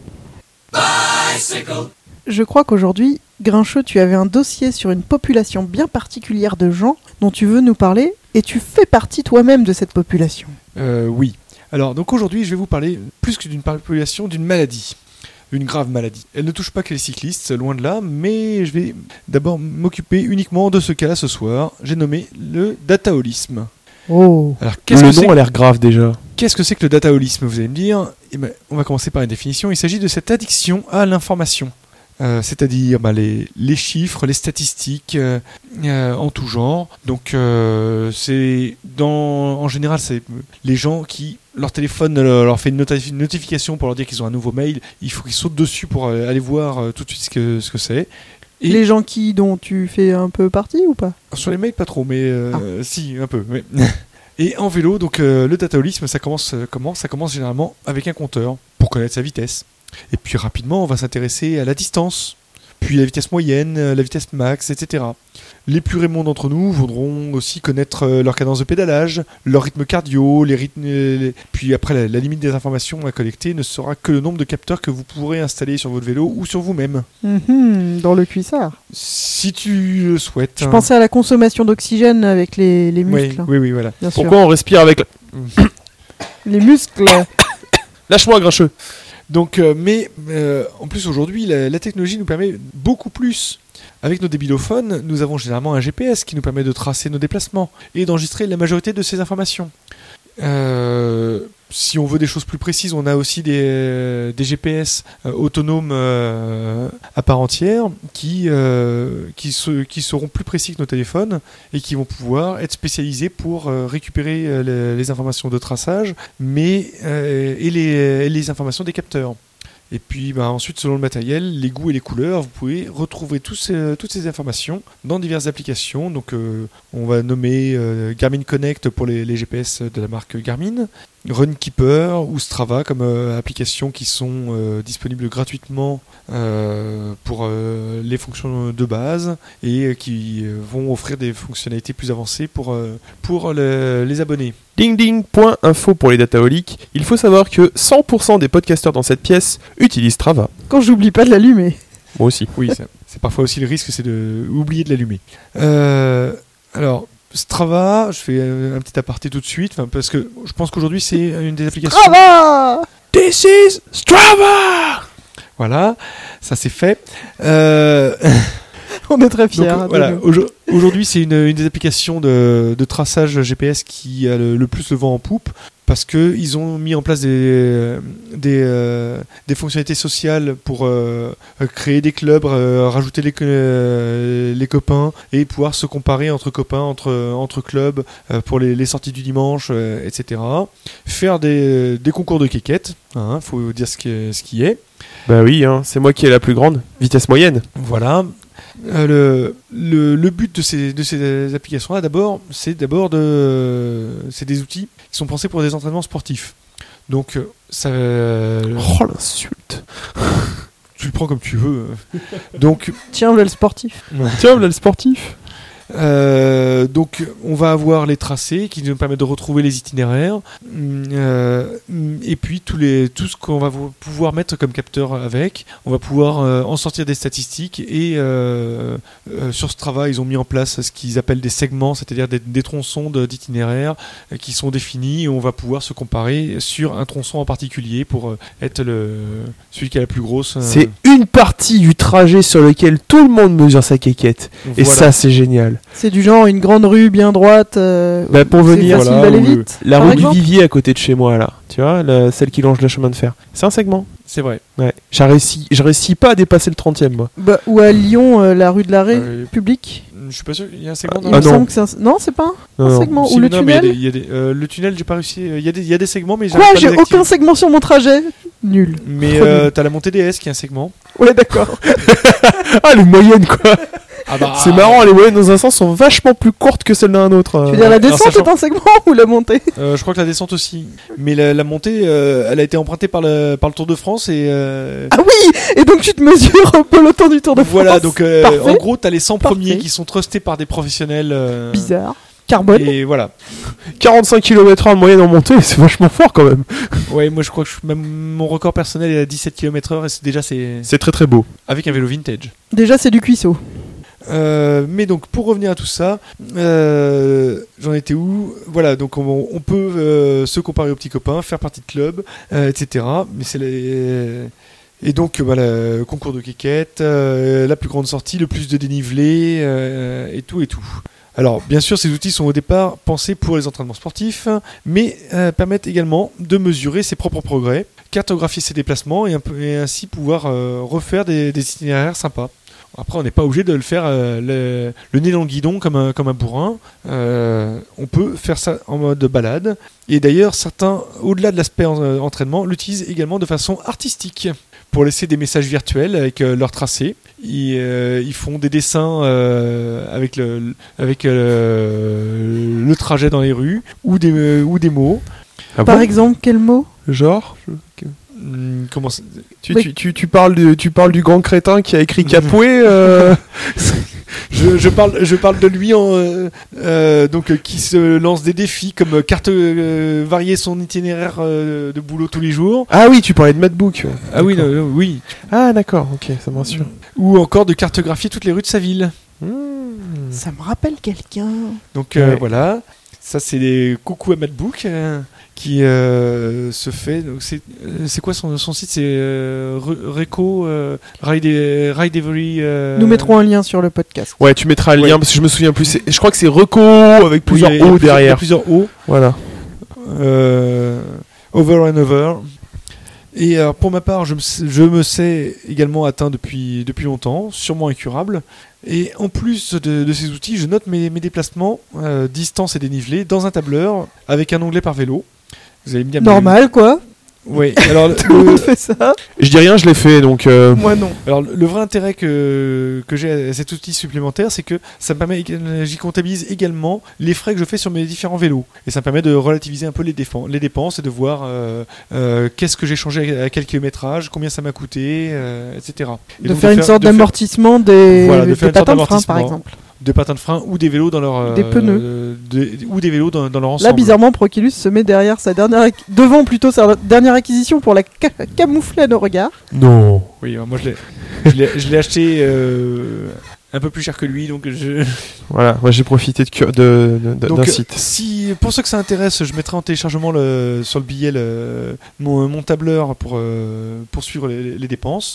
Je crois qu'aujourd'hui, Grincheux, tu avais un dossier sur une population bien particulière de gens dont tu veux nous parler, et tu fais partie toi-même de cette population. Oui. Alors donc aujourd'hui, je vais vous parler plus que d'une population, d'une maladie. Une grave maladie. Elle ne touche pas que les cyclistes, loin de là, mais je vais d'abord m'occuper uniquement de ce cas-là ce soir. J'ai nommé le dataholisme. Oh. Alors Le nom a l'air grave déjà. qu'est-ce que c'est que le dataholisme, vous allez me dire? Eh ben, on va commencer par une définition. Il s'agit de cette addiction à l'information. C'est-à-dire les chiffres, les statistiques en tout genre. Donc en général c'est les gens qui leur téléphone leur fait une notification pour leur dire qu'ils ont un nouveau mail. Il faut qu'ils sautent dessus pour aller voir tout de suite ce que c'est. Et Les gens dont tu fais un peu partie ou pas? sur les mails pas trop, mais si un peu. Mais et en vélo, donc le dataholisme, ça commence comment? Ça commence généralement avec un compteur pour connaître sa vitesse. Et puis rapidement, on va s'intéresser à la distance, puis la vitesse moyenne, la vitesse max, etc. Les plus rémonds d'entre nous voudront aussi connaître leur cadence de pédalage, leur rythme cardio, les rythmes. Puis après, la limite des informations à collecter ne sera que le nombre de capteurs que vous pourrez installer sur votre vélo ou sur vous-même. Dans le cuissard. Si tu le souhaites. Je pensais à la consommation d'oxygène avec les muscles. Oui, voilà. Bien sûr. Pourquoi on respire avec Les muscles. Lâche-moi, Grincheux. Donc, en plus aujourd'hui, la technologie nous permet beaucoup plus. Avec nos débilophones, nous avons généralement un GPS qui nous permet de tracer nos déplacements et d'enregistrer la majorité de ces informations. Si on veut des choses plus précises, on a aussi des GPS autonomes à part entière qui seront plus précis que nos téléphones et qui vont pouvoir être spécialisés pour récupérer les informations de traçage et les informations des capteurs. Et puis ensuite, selon le matériel, les goûts et les couleurs, vous pouvez retrouver toutes ces informations dans diverses applications. Donc on va nommer Garmin Connect pour les GPS de la marque Garmin. Runkeeper ou Strava comme applications qui sont disponibles gratuitement pour les fonctions de base et qui vont offrir des fonctionnalités plus avancées pour les abonnés. Ding ding, point info pour les dataoliques. Il faut savoir que 100% des podcasteurs dans cette pièce utilisent Strava. Quand j'oublie pas de l'allumer. Moi aussi. Oui, c'est parfois aussi le risque, c'est d'oublier de l'allumer. Alors, Strava, je fais un petit aparté tout de suite, parce que je pense qu'aujourd'hui c'est une des applications... Strava! This is Strava! Voilà, ça c'est fait. On est très fiers. Donc, voilà, aujourd'hui c'est une des applications de traçage GPS qui a le plus le vent en poupe, parce qu'ils ont mis en place des fonctionnalités sociales pour créer des clubs, rajouter les copains et pouvoir se comparer entre copains, entre clubs pour les sorties du dimanche, etc. Faire des concours de quéquettes, faut dire ce qui est. Bah oui, c'est moi qui ai la plus grande, vitesse moyenne. Voilà. Le but de ces applications-là, c'est des outils qui sont pensés pour des entraînements sportifs. Donc, ça. Oh l'insulte. Tu le prends comme tu veux. Donc. Tiens, voilà le sportif. Tiens, là le sportif. Donc on va avoir les tracés qui nous permettent de retrouver les itinéraires et puis tout ce qu'on va pouvoir mettre comme capteur avec, on va pouvoir en sortir des statistiques et sur Strava ils ont mis en place ce qu'ils appellent des segments, c'est-à-dire des tronçons d'itinéraires qui sont définis et on va pouvoir se comparer sur un tronçon en particulier pour être celui qui a la plus grosse. C'est une partie du trajet sur lequel tout le monde mesure sa quéquette. Et Voilà. ça c'est génial. C'est du genre une grande rue bien droite. Pour où venir, c'est facile voilà, d'aller où vite. La par rue du exemple. Vivier à côté de chez moi là, tu vois, celle qui longe le chemin de fer. C'est un segment. C'est vrai. Ouais. Je réussis pas à dépasser le 30e moi. Ou à Lyon, la rue de l'arrêt Euh, public. Je suis pas sûr, il y a un segment Il dans me non. semble que c'est non, c'est pas un Non. segment. Si, Ou le non, mais tunnel. le tunnel, j'ai pas réussi. Il y a des segments, mais Quoi, j'arrive pas à j'ai les activer. aucun segment sur mon trajet. Nul. Mais Trop nul. t'as la montée des S qui est un segment. Ouais, d'accord. Ah les moyennes quoi. Ah bah, C'est marrant, les moyennes dans un sens sont vachement plus courtes que celles d'un autre. Tu veux dire la alors, descente sachant- est un segment ou la montée? je crois que la descente aussi. Mais la montée, elle a été empruntée par le Tour de France et. Ah oui. Et donc tu te mesures au peloton du Tour de France. Voilà, donc Parfait. en gros, t'as les 100 premiers Parfait. qui sont trustés par des professionnels. Bizarre. Carbone. Et voilà. 45 km/h de moyenne en montée, c'est vachement fort quand même. Ouais, moi je crois que même mon record personnel est à 17 km/h et c'est C'est très très beau. avec un vélo vintage. Déjà, c'est du cuisseau. Mais donc pour revenir à tout ça, j'en étais où? Voilà, donc on peut se comparer aux petits copains, faire partie de club, etc. Mais c'est et donc voilà, concours de quéquette, la plus grande sortie, le plus de dénivelé, et tout. Alors bien sûr, ces outils sont au départ pensés pour les entraînements sportifs, mais permettent également de mesurer ses propres progrès, cartographier ses déplacements et ainsi pouvoir refaire des itinéraires sympas. Après, on n'est pas obligé de le faire le nez dans le guidon comme un bourrin. On peut faire ça en mode balade. Et d'ailleurs, certains, au-delà de l'aspect entraînement, l'utilisent également de façon artistique pour laisser des messages virtuels avec leur tracé. Ils font des dessins avec le trajet dans les rues ou des mots. Ah Par bon exemple, quel mot? Genre Comment ça- tu parles du grand crétin qui a écrit Capoué je parle de lui qui se lance des défis comme varier son itinéraire de boulot tous les jours. Ah oui, tu parlais de Madbook. Ah oui, oui. Ah d'accord, ok, ça me rassure. Ou encore de cartographier toutes les rues de sa ville. Ça me rappelle quelqu'un. Donc Ouais. voilà, ça c'est des coucou à Madbook qui se fait. Donc, c'est quoi son site? C'est Reco Ride Every. Nous mettrons un lien sur le podcast. Ouais, tu mettras le lien Ouais. parce que je me souviens plus. Je crois que c'est Reco avec plusieurs Oui, il y a O Il y a derrière. plusieurs O. Voilà. Over and over. Et pour ma part, je me sais également atteint depuis longtemps, sûrement incurable. Et en plus de ces outils, je note mes déplacements, distance et dénivelé, dans un tableur avec un onglet par vélo. Vous allez me dire, Normal, quoi. Oui, alors Tout le monde fait ça. Je dis rien, je l'ai fait, donc... Moi non. Alors le vrai intérêt que j'ai à cet outil supplémentaire, c'est que ça me permet, j'y comptabilise également les frais que je fais sur mes différents vélos. Et ça me permet de relativiser un peu les dépenses et de voir qu'est-ce que j'ai changé à quel kilométrage, combien ça m'a coûté, etc. Et De donc faire une sorte d'amortissement des patins de frein, par exemple. De patins de frein ou des vélos dans leur... Des pneus. Ou des vélos dans leur ensemble. Là, bizarrement, Proculus se met derrière devant plutôt sa dernière acquisition pour la camoufler à nos regards. Non. Oui, moi je l'ai acheté un peu plus cher que lui, donc je... Voilà, moi j'ai profité d'un site. Si, pour ceux que ça intéresse, je mettrai en téléchargement sur le billet mon tableur pour suivre les dépenses.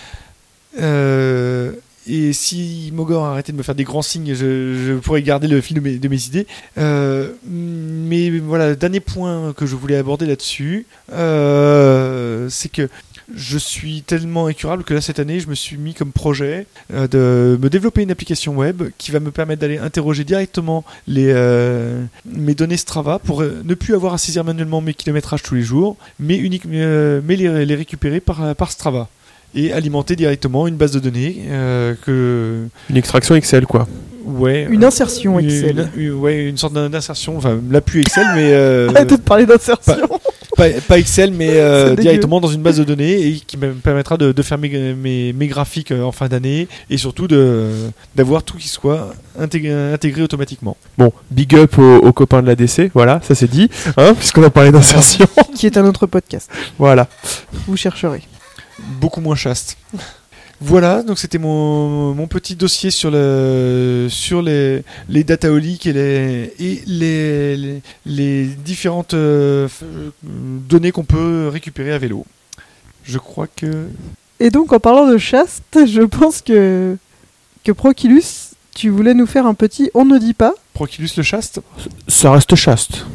Et si Mogor a arrêté de me faire des grands signes, je pourrais garder le fil de mes idées. Mais voilà, le dernier point que je voulais aborder là-dessus, c'est que je suis tellement incurable que là, cette année, je me suis mis comme projet de me développer une application web qui va me permettre d'aller interroger directement mes données Strava pour ne plus avoir à saisir manuellement mes kilométrages tous les jours, mais les récupérer par Strava. Et alimenter directement une base de données Une extraction Excel, quoi. Ouais. Une insertion Excel. Une sorte d'insertion, enfin, là plus Excel, mais... Arrêtez de parler d'insertion. Pas Excel, mais directement dans une base de données et qui me permettra de faire mes graphiques en fin d'année et surtout d'avoir tout qui soit intégré automatiquement. Bon, big up aux copains de l'ADC, voilà, ça c'est dit, hein, puisqu'on a parlé d'insertion. Qui est un autre podcast. Voilà. Vous chercherez. Beaucoup moins chaste. Voilà, donc c'était mon petit dossier sur les dataoliques et les différentes données qu'on peut récupérer à vélo. Je crois que... Et donc, en parlant de chaste, je pense que Proculus, tu voulais nous faire un petit On ne dit pas. Proculus le chaste ? Ça reste chaste.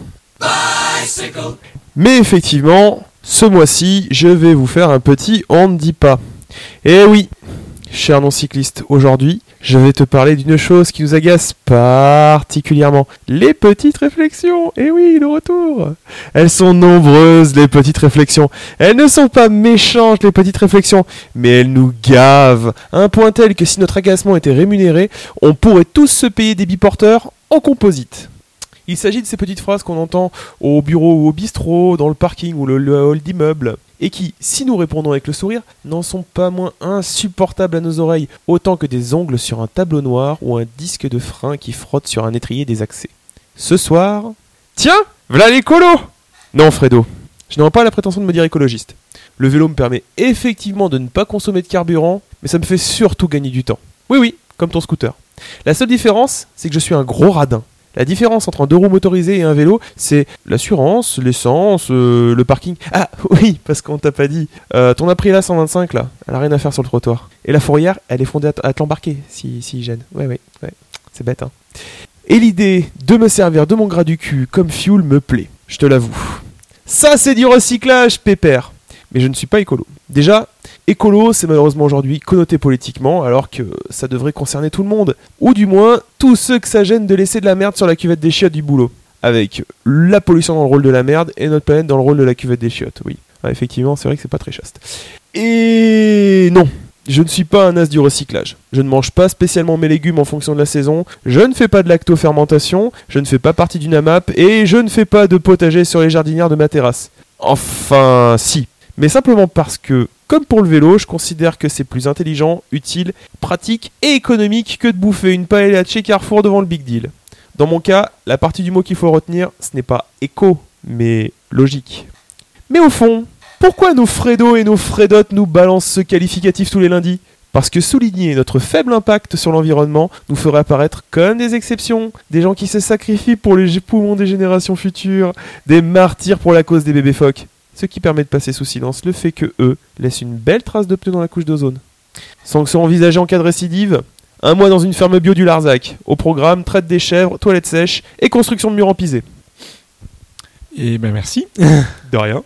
Mais effectivement, ce mois-ci, je vais vous faire un petit On ne dit pas. Eh oui, cher non-cycliste, aujourd'hui, je vais te parler d'une chose qui nous agace particulièrement. Les petites réflexions. Eh oui, le retour. Elles sont nombreuses, les petites réflexions. Elles ne sont pas méchantes, les petites réflexions, mais elles nous gavent. À un point tel que si notre agacement était rémunéré, on pourrait tous se payer des biporteurs en composite. Il s'agit de ces petites phrases qu'on entend au bureau ou au bistrot, dans le parking ou le hall d'immeuble, et qui, si nous répondons avec le sourire, n'en sont pas moins insupportables à nos oreilles, autant que des ongles sur un tableau noir ou un disque de frein qui frotte sur un étrier désaxé. Ce soir... Tiens, v'là l'écolo ! Non, Fredo, je n'aurai pas la prétention de me dire écologiste. Le vélo me permet effectivement de ne pas consommer de carburant, mais ça me fait surtout gagner du temps. Oui, comme ton scooter. La seule différence, c'est que je suis un gros radin. La différence entre un 2 roues motorisé et un vélo, c'est l'assurance, l'essence, le parking. Ah oui, parce qu'on t'a pas dit. Ton Aprilia 125 là, elle a rien à faire sur le trottoir. Et la fourrière, elle est fondée à te l'embarquer, si gêne. Ouais. C'est bête, hein. Et l'idée de me servir de mon gras du cul comme fuel me plaît, je te l'avoue. Ça, c'est du recyclage, pépère. Mais je ne suis pas écolo. Déjà, écolo, c'est malheureusement aujourd'hui connoté politiquement, alors que ça devrait concerner tout le monde. Ou du moins, tous ceux que ça gêne de laisser de la merde sur la cuvette des chiottes du boulot. Avec la pollution dans le rôle de la merde et notre planète dans le rôle de la cuvette des chiottes, oui. Ouais, effectivement, c'est vrai que c'est pas très chaste. Et non, je ne suis pas un as du recyclage. Je ne mange pas spécialement mes légumes en fonction de la saison, je ne fais pas de lactofermentation, je ne fais pas partie d'une AMAP et je ne fais pas de potager sur les jardinières de ma terrasse. Enfin, si. Mais simplement parce que, comme pour le vélo, je considère que c'est plus intelligent, utile, pratique et économique que de bouffer une paella chez Carrefour devant le Big Deal. Dans mon cas, la partie du mot qu'il faut retenir, ce n'est pas éco, mais logique. Mais au fond, pourquoi nos Fredo et nos Fredotes nous balancent ce qualificatif tous les lundis ? Parce que souligner notre faible impact sur l'environnement nous ferait apparaître comme des exceptions, des gens qui se sacrifient pour les poumons des générations futures, des martyrs pour la cause des bébés phoques. Ce qui permet de passer sous silence le fait que eux laissent une belle trace de pneus dans la couche d'ozone. Sanction envisagée en cas de récidive, 1 mois dans une ferme bio du Larzac. Au programme, traite des chèvres, toilettes sèches et construction de murs en pisé. Et ben merci. De rien.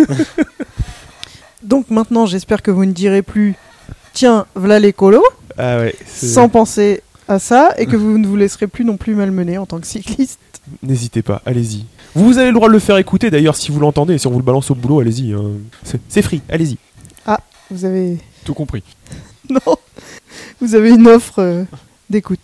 Donc maintenant, j'espère que vous ne direz plus « Tiens, v'là l'écolo Ah ouais. » sans penser à ça et que vous ne vous laisserez plus non plus malmener en tant que cycliste. N'hésitez pas, allez-y. Vous avez le droit de le faire écouter d'ailleurs si vous l'entendez, et si on vous le balance au boulot, allez-y. Hein. C'est free, allez-y. Ah, vous avez... Tout compris. Non, vous avez une offre d'écoute.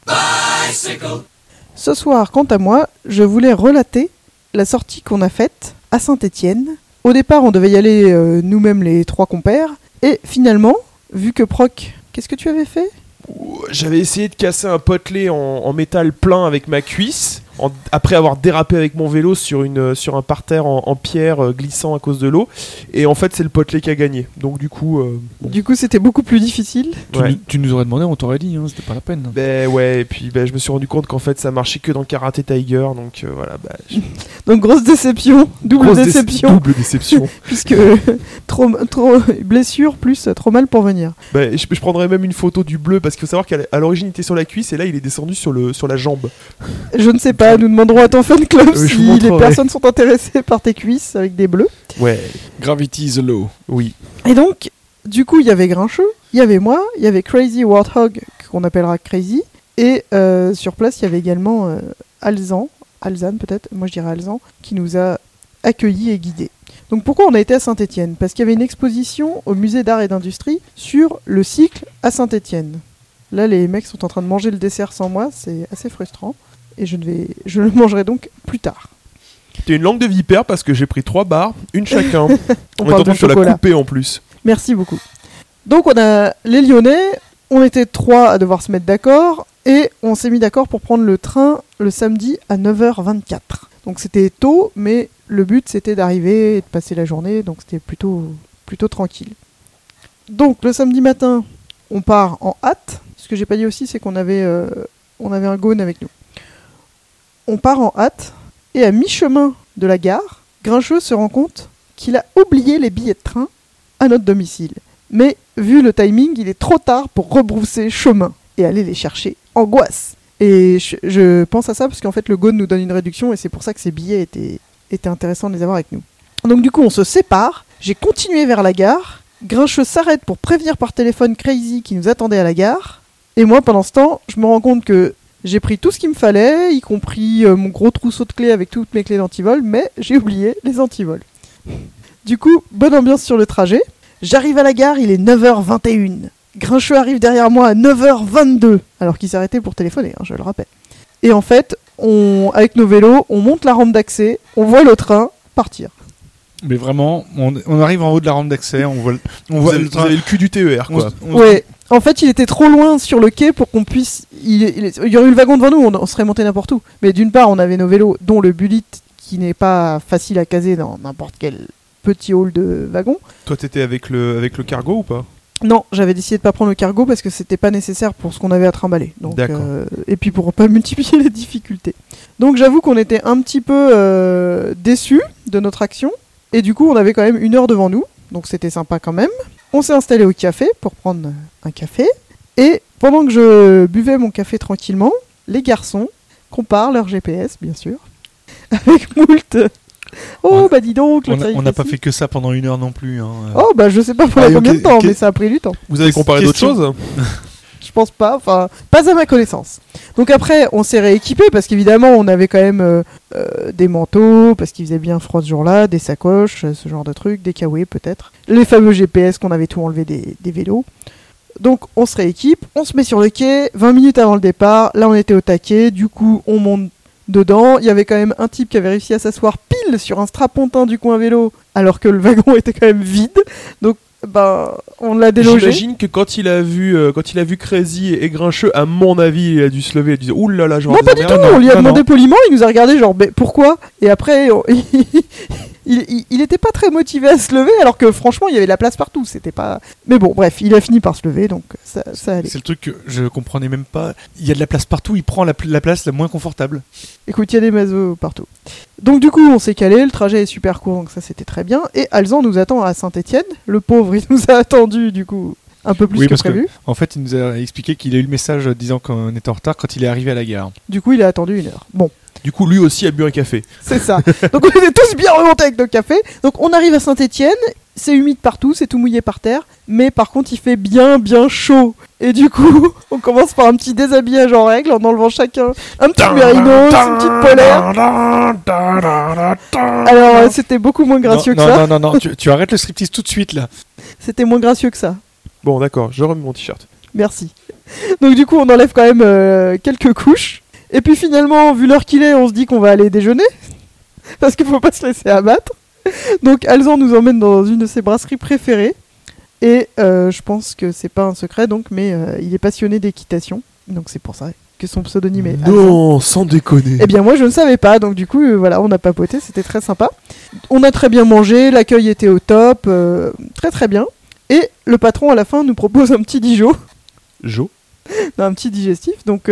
Ce soir, quant à moi, je voulais relater la sortie qu'on a faite à Saint-Étienne. Au départ, on devait y aller nous-mêmes les 3 compères, et finalement, vu que Proc, qu'est-ce que tu avais fait ? J'avais essayé de casser un potelet en métal plein avec ma cuisse, après avoir dérapé avec mon vélo sur un parterre en pierre glissant à cause de l'eau. Et en fait, c'est le potelet qui a gagné. Donc du coup... bon. Du coup, c'était beaucoup plus difficile. Ouais. Tu nous aurais demandé, on t'aurait dit, hein, c'était pas la peine. Ben ouais, et puis je me suis rendu compte qu'en fait, ça marchait que dans Karate Tiger. Donc voilà, Donc grosse déception, double déception. Double déception. Puisque trop blessure plus trop mal pour venir. Ben, je prendrais même une photo du bleu, parce qu'il faut savoir qu'à l'origine, il était sur la cuisse, et là, il est descendu sur la jambe. Je ne sais pas, nous demanderons à ton fan club Je si vous les montrerai. personnes sont intéressées par tes cuisses avec des bleus. Ouais, Gravity is low. oui. Et donc, du coup, il y avait Grincheux, il y avait moi, il y avait Crazy Warthog, qu'on appellera Crazy, et sur place, il y avait également Alzan peut-être, moi je dirais Alzan, qui nous a accueillis et guidés. Donc pourquoi on a été à Saint-Étienne ? Parce qu'il y avait une exposition au musée d'art et d'industrie sur le cycle à Saint-Étienne. Là, les mecs sont en train de manger le dessert sans moi, c'est assez frustrant, et je le mangerai donc plus tard. T'es une langue de vipère parce que j'ai pris 3 barres, une chacun. On est parle en train de de te la chocolat. couper en plus. Merci beaucoup. Donc on a les Lyonnais, on était 3 à devoir se mettre d'accord, et on s'est mis d'accord pour prendre le train le samedi à 9h24. Donc c'était tôt, mais le but c'était d'arriver et de passer la journée, donc c'était plutôt tranquille. Donc le samedi matin, on part en hâte. Ce que j'ai pas dit aussi, c'est qu'on avait un gone avec nous. On part en hâte, et à mi-chemin de la gare, Grincheux se rend compte qu'il a oublié les billets de train à notre domicile. Mais vu le timing, il est trop tard pour rebrousser chemin et aller les chercher. Angoisse. Et je pense à ça parce qu'en fait le Gone nous donne une réduction et c'est pour ça que ces billets étaient intéressants de les avoir avec nous. Donc du coup on se sépare, j'ai continué vers la gare, Grincheux s'arrête pour prévenir par téléphone Crazy qui nous attendait à la gare, et moi pendant ce temps je me rends compte que j'ai pris tout ce qu'il me fallait, y compris mon gros trousseau de clés avec toutes mes clés d'antivol, mais j'ai oublié les antivols. Du coup, bonne ambiance sur le trajet. J'arrive à la gare, il est 9h21. Grincheux arrive derrière moi à 9h22, alors qu'il s'est arrêté pour téléphoner, je le rappelle. Et en fait, avec nos vélos, on monte la rampe d'accès, on voit le train partir. Mais vraiment, on arrive en haut de la rampe d'accès, on voit Vous le train. avez le cul du TER, quoi. Ouais. En fait, il était trop loin sur le quai pour qu'on puisse... Il y aurait eu le wagon devant nous, on serait monté n'importe où. Mais d'une part, on avait nos vélos, dont le Bullitt, qui n'est pas facile à caser dans n'importe quel petit hall de wagon. Toi, t'étais avec le cargo ou pas ? Non, j'avais décidé de pas prendre le cargo parce que c'était pas nécessaire pour ce qu'on avait à trimballer. Donc, D'accord. Et puis pour pas multiplier les difficultés. Donc j'avoue qu'on était un petit peu déçus de notre action. Et du coup, on avait quand même 1 heure devant nous. Donc c'était sympa quand même. On s'est installé au café pour prendre un café. Et pendant que je buvais mon café tranquillement, les garçons comparent leur GPS, bien sûr, avec moult. Oh, bah dis donc, le On n'a pas fait que ça pendant 1 heure non plus. Hein. Oh, bah je sais pas pendant combien de temps, mais ça a pris du temps. Vous avez comparé d'autres question. choses ? Je pense pas, enfin, pas à ma connaissance. Donc après, on s'est rééquipé parce qu'évidemment, on avait quand même des manteaux, parce qu'il faisait bien froid ce jour-là, des sacoches, ce genre de trucs, des kawaii peut-être. Les fameux GPS qu'on avait tout enlevé des vélos. Donc on se rééquipe, on se met sur le quai, 20 minutes avant le départ, là on était au taquet, du coup on monte dedans. Il y avait quand même un type qui avait réussi à s'asseoir pile sur un strapontin du coin vélo, alors que le wagon était quand même vide. Donc on l'a délogé. J'imagine que quand il a vu Crazy et Grincheux, à mon avis, il a dû se lever et dire ouh là là, je vais Non, avoir pas des du tout, emmerdes. on lui a non, demandé non. poliment, il nous a regardé genre pourquoi. Et après, il était pas très motivé à se lever, alors que franchement, il y avait de la place partout. C'était pas. Mais bon, bref, il a fini par se lever, donc ça allait. C'est le truc que je comprenais même pas. Il y a de la place partout, il prend la place la moins confortable. Écoute, il y a des mazos partout. Donc du coup, on s'est calé, le trajet est super court, donc ça c'était très bien. Et Alzan nous attend à Saint-Étienne. Le pauvre, il nous a attendu du coup un peu plus Oui, que parce prévu. En fait, il nous a expliqué qu'il a eu le message disant qu'on était en retard quand il est arrivé à la gare. Du coup, il a attendu 1 heure. Bon. Du coup, lui aussi a bu un café. C'est ça. Donc on était tous bien remontés avec nos cafés. Donc on arrive à Saint-Étienne, c'est humide partout, c'est tout mouillé par terre, mais par contre il fait bien chaud. Et du coup, on commence par un petit déshabillage en règle en enlevant chacun un petit mérinos, une petite polaire. Alors c'était beaucoup moins gracieux que ça. Non, tu arrêtes le striptease tout de suite là. C'était moins gracieux que ça. Bon, d'accord, je remets mon t-shirt. Merci. Donc du coup, on enlève quand même quelques couches. Et puis finalement, vu l'heure qu'il est, on se dit qu'on va aller déjeuner. Parce qu'il faut pas se laisser abattre. Donc Alzan nous emmène dans une de ses brasseries préférées. Et je pense que c'est pas un secret, donc, mais il est passionné d'équitation. Donc c'est pour ça que son pseudonyme est Alzan. Non, sans déconner. Eh bien moi je ne savais pas, donc du coup voilà, on a papoté, c'était très sympa. On a très bien mangé, l'accueil était au top, très très bien. Et le patron à la fin nous propose un petit Dijon. Jo. Non, un petit digestif, donc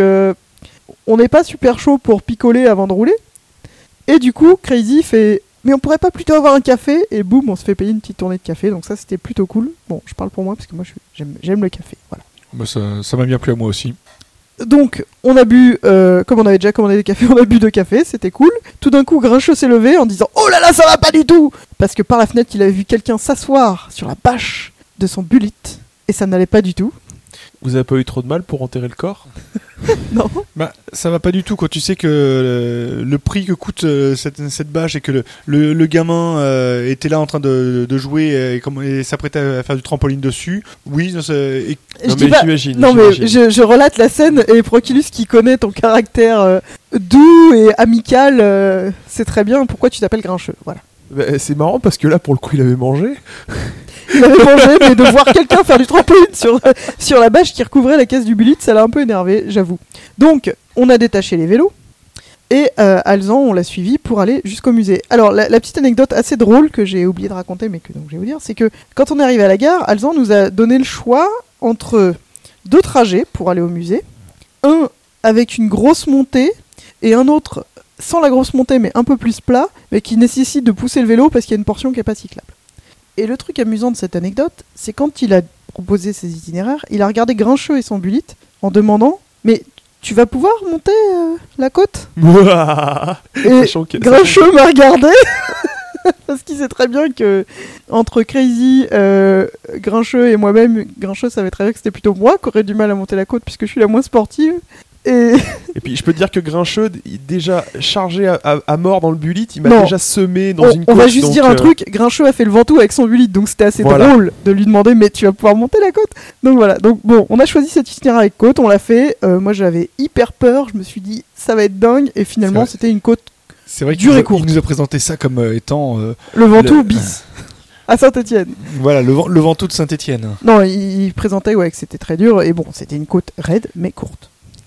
on n'est pas super chaud pour picoler avant de rouler. Et du coup Crazy fait mais on pourrait pas plutôt avoir un café, et boum, on se fait payer une petite tournée de café, donc ça c'était plutôt cool. Bon, je parle pour moi parce que moi j'aime le café, voilà. Bah, ça m'a bien plu à moi aussi. Donc, on a bu, comme on avait déjà commandé des cafés, on a bu 2 cafés, c'était cool. Tout d'un coup, Grincheux s'est levé en disant « Oh là là, ça va pas du tout !» Parce que par la fenêtre, il avait vu quelqu'un s'asseoir sur la bâche de son bulite, et ça n'allait pas du tout. Vous avez pas eu trop de mal pour enterrer le corps? Non. Bah, ça va pas du tout quand tu sais que le prix que coûte cette bâche et que le gamin était là en train de jouer et s'apprêtait à faire du trampoline dessus. Oui, non, Je non dis mais pas- j'imagine. Non, mais j'imagine. je relate la scène, et Proculus qui connaît ton caractère doux et amical, c'est très bien pourquoi tu t'appelles Grincheux, voilà. Bah, c'est marrant parce que là, pour le coup, il avait mangé. Il avait mangé, mais de voir quelqu'un faire du trampoline sur la bâche qui recouvrait la caisse du bulite, ça l'a un peu énervé, j'avoue. Donc, on a détaché les vélos, et Alzan, on l'a suivi pour aller jusqu'au musée. Alors, la petite anecdote assez drôle que j'ai oublié de raconter, mais que donc, je vais vous dire, c'est que quand on est arrivé à la gare, Alzan nous a donné le choix entre 2 trajets pour aller au musée. Un avec une grosse montée, et un autre sans la grosse montée, mais un peu plus plat, mais qui nécessite de pousser le vélo parce qu'il y a une portion qui n'est pas cyclable. Et le truc amusant de cette anecdote, c'est quand il a proposé ses itinéraires, il a regardé Grincheux et son bulite en demandant « Mais tu vas pouvoir monter la côte ?» Et Sachant que- Grincheux m'a regardé parce qu'il sait très bien que entre Crazy, Grincheux et moi-même, Grincheux savait très bien que c'était plutôt moi qui aurais du mal à monter la côte puisque je suis la moins sportive. Et Et puis je peux te dire que Grincheux, déjà chargé à mort dans le bulite, il m'a Non. déjà semé dans une on va côte, juste donc, dire un truc, Grincheux a fait le ventoux avec son bulite, donc c'était assez Voilà. drôle de lui demander mais tu vas pouvoir monter la côte. Donc voilà, donc bon, on a choisi cet itinéraire avec côte, on l'a fait, moi j'avais hyper peur, je me suis dit ça va être dingue, et finalement C'est vrai. c'était une côte, C'est vrai Dur et qu'il courte. nous a présenté ça comme étant le ventoux Le- bis, à Saint-Étienne. voilà le Ventoux de Saint-Étienne. Non, il présentait ouais, que c'était très dur, et bon, c'était une côte raide mais courte.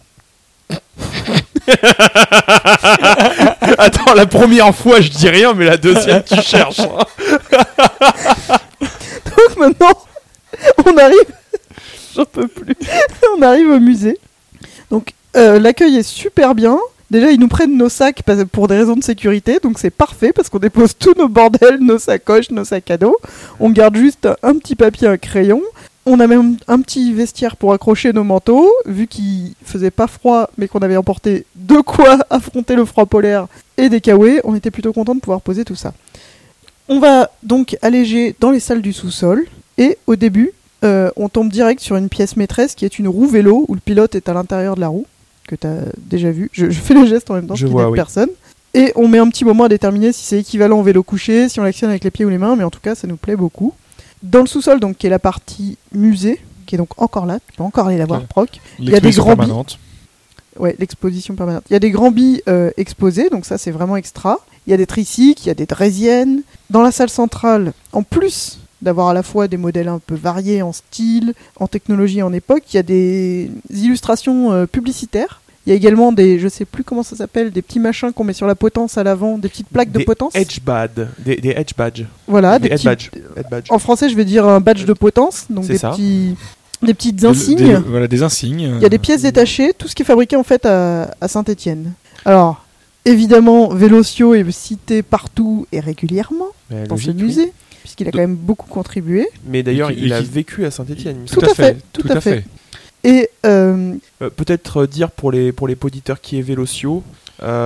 Attends, la première fois je dis rien, mais la deuxième tu cherches. Hein. Donc maintenant, on arrive, j'en peux plus, on arrive au musée. Donc l'accueil est super bien. Déjà, ils nous prennent nos sacs pour des raisons de sécurité, donc c'est parfait parce qu'on dépose tous nos bordels, nos sacoches, nos sacs à dos. On garde juste un petit papier, un crayon. On a même un petit vestiaire pour accrocher nos manteaux, vu qu'il faisait pas froid, mais qu'on avait emporté de quoi affronter le froid polaire et des kawaii. On était plutôt content de pouvoir poser tout ça. On va donc alléger dans les salles du sous-sol, et au début, on tombe direct sur une pièce maîtresse qui est une roue vélo, où le pilote est à l'intérieur de la roue, que tu as déjà vu. Je fais le geste en même temps, Je ce qui vois, n'aide oui. personne. Et on met un petit moment à déterminer si c'est équivalent au vélo couché, si on l'actionne avec les pieds ou les mains, mais en tout cas, ça nous plaît beaucoup. Dans le sous-sol, donc, qui est la partie musée, qui est donc encore là, tu peux encore aller la voir, Ouais. Proc. y a des L'exposition grands permanente. Ouais, l'exposition permanente. Il y a des grands billes exposés, donc ça c'est vraiment extra. Il y a des tricycles, il y a des draisiennes. Dans la salle centrale, en plus d'avoir à la fois des modèles un peu variés en style, en technologie, en époque, il y a des illustrations publicitaires. Il y a également des, je sais plus comment ça s'appelle, des petits machins qu'on met sur la potence à l'avant, des petites plaques de Des potence. edge badges. Des edge badges. Voilà, des des head petits... badges. Head badges. En français, je vais dire un badge de potence, donc C'est des ça. des petites insignes. Voilà, des insignes. Il y a des pièces détachées, tout ce qui est fabriqué en fait à Saint-Étienne. Alors, évidemment, Vélocio est cité partout et régulièrement Mais dans logique, ce oui. musée, puisqu'il a quand même beaucoup contribué. Mais d'ailleurs, Et qui- il a et qui- vécu à Saint-Étienne. Tout à fait, tout à fait. Et Peut-être dire pour les auditeurs qui est Vélocio,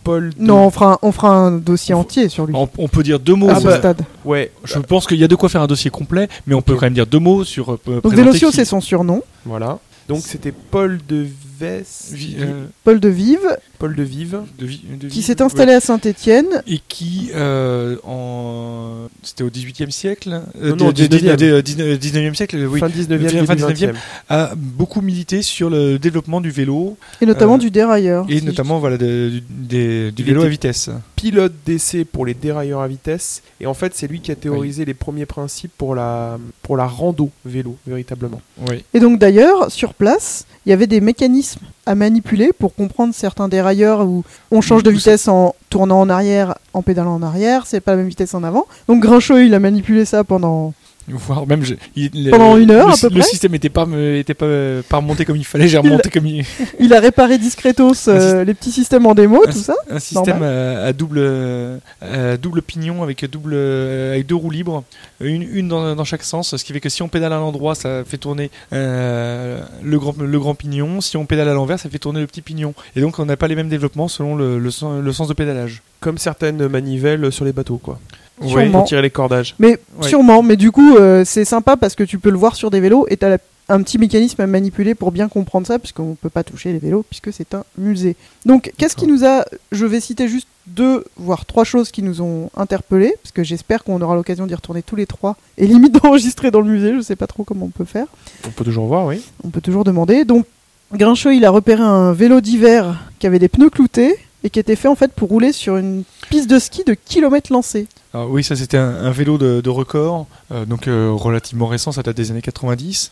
Paul de... Non, on fera un dossier entier sur lui. On peut dire 2 mots. À ce stade. Ouais, Je pense qu'il y a de quoi faire un dossier complet, mais on peut Ok. quand même dire 2 mots sur. Donc présenter Vélocieux, qui- c'est son surnom. voilà. Donc c'était Paul de Vess... Paul de Vive, Paul de Vive. qui s'est installé à Saint-Étienne. Et qui, c'était au XVIIIe siècle, Non, 19e siècle, oui, Fin 19e, Fin début 19e. 20e. a beaucoup milité sur le développement du vélo Et notamment du dérailleur. et Si notamment voilà, du Il vélo était- à vitesse. Pilote d'essai pour les dérailleurs à vitesse. Et en fait, c'est lui qui a théorisé les premiers principes pour la rando vélo, véritablement. Oui. Et donc d'ailleurs, sur place, il y avait des mécanismes à manipuler pour comprendre certains dérailleurs où on change de vitesse en tournant en arrière, en pédalant en arrière, c'est pas la même vitesse en avant. Donc Grinchot, il a manipulé ça pendant... Voire même Pendant 1 heure, le, à peu le près. système était pas remonté comme il fallait, j'ai remonté comme il... Il a réparé discretos les petits systèmes en démo, Un tout ça. Un système à double pignon avec 2 roues libres, une dans chaque sens, ce qui fait que si on pédale à l'endroit, ça fait tourner le grand pignon, si on pédale à l'envers, ça fait tourner le petit pignon. Et donc on n'a pas les mêmes développements selon le sens de pédalage. Comme certaines manivelles sur les bateaux, quoi. Sûrement. Pour tirer les cordages. Mais Ouais. sûrement, mais du coup, c'est sympa parce que tu peux le voir sur des vélos et t'as un petit mécanisme à manipuler pour bien comprendre ça, puisqu'on peut pas toucher les vélos, puisque c'est un musée. Donc, qu'est-ce qui nous a... Je vais citer juste 2, voire 3 choses qui nous ont interpellés, parce que j'espère qu'on aura l'occasion d'y retourner tous les 3, et limite d'enregistrer dans le musée, je sais pas trop comment on peut faire. On peut toujours voir, oui. On peut toujours demander. Donc, Grinchot, il a repéré un vélo d'hiver qui avait des pneus cloutés, et qui était fait en fait pour rouler sur une piste de ski de kilomètres lancés. Alors oui, ça c'était un vélo de record, donc relativement récent, ça date des années 90,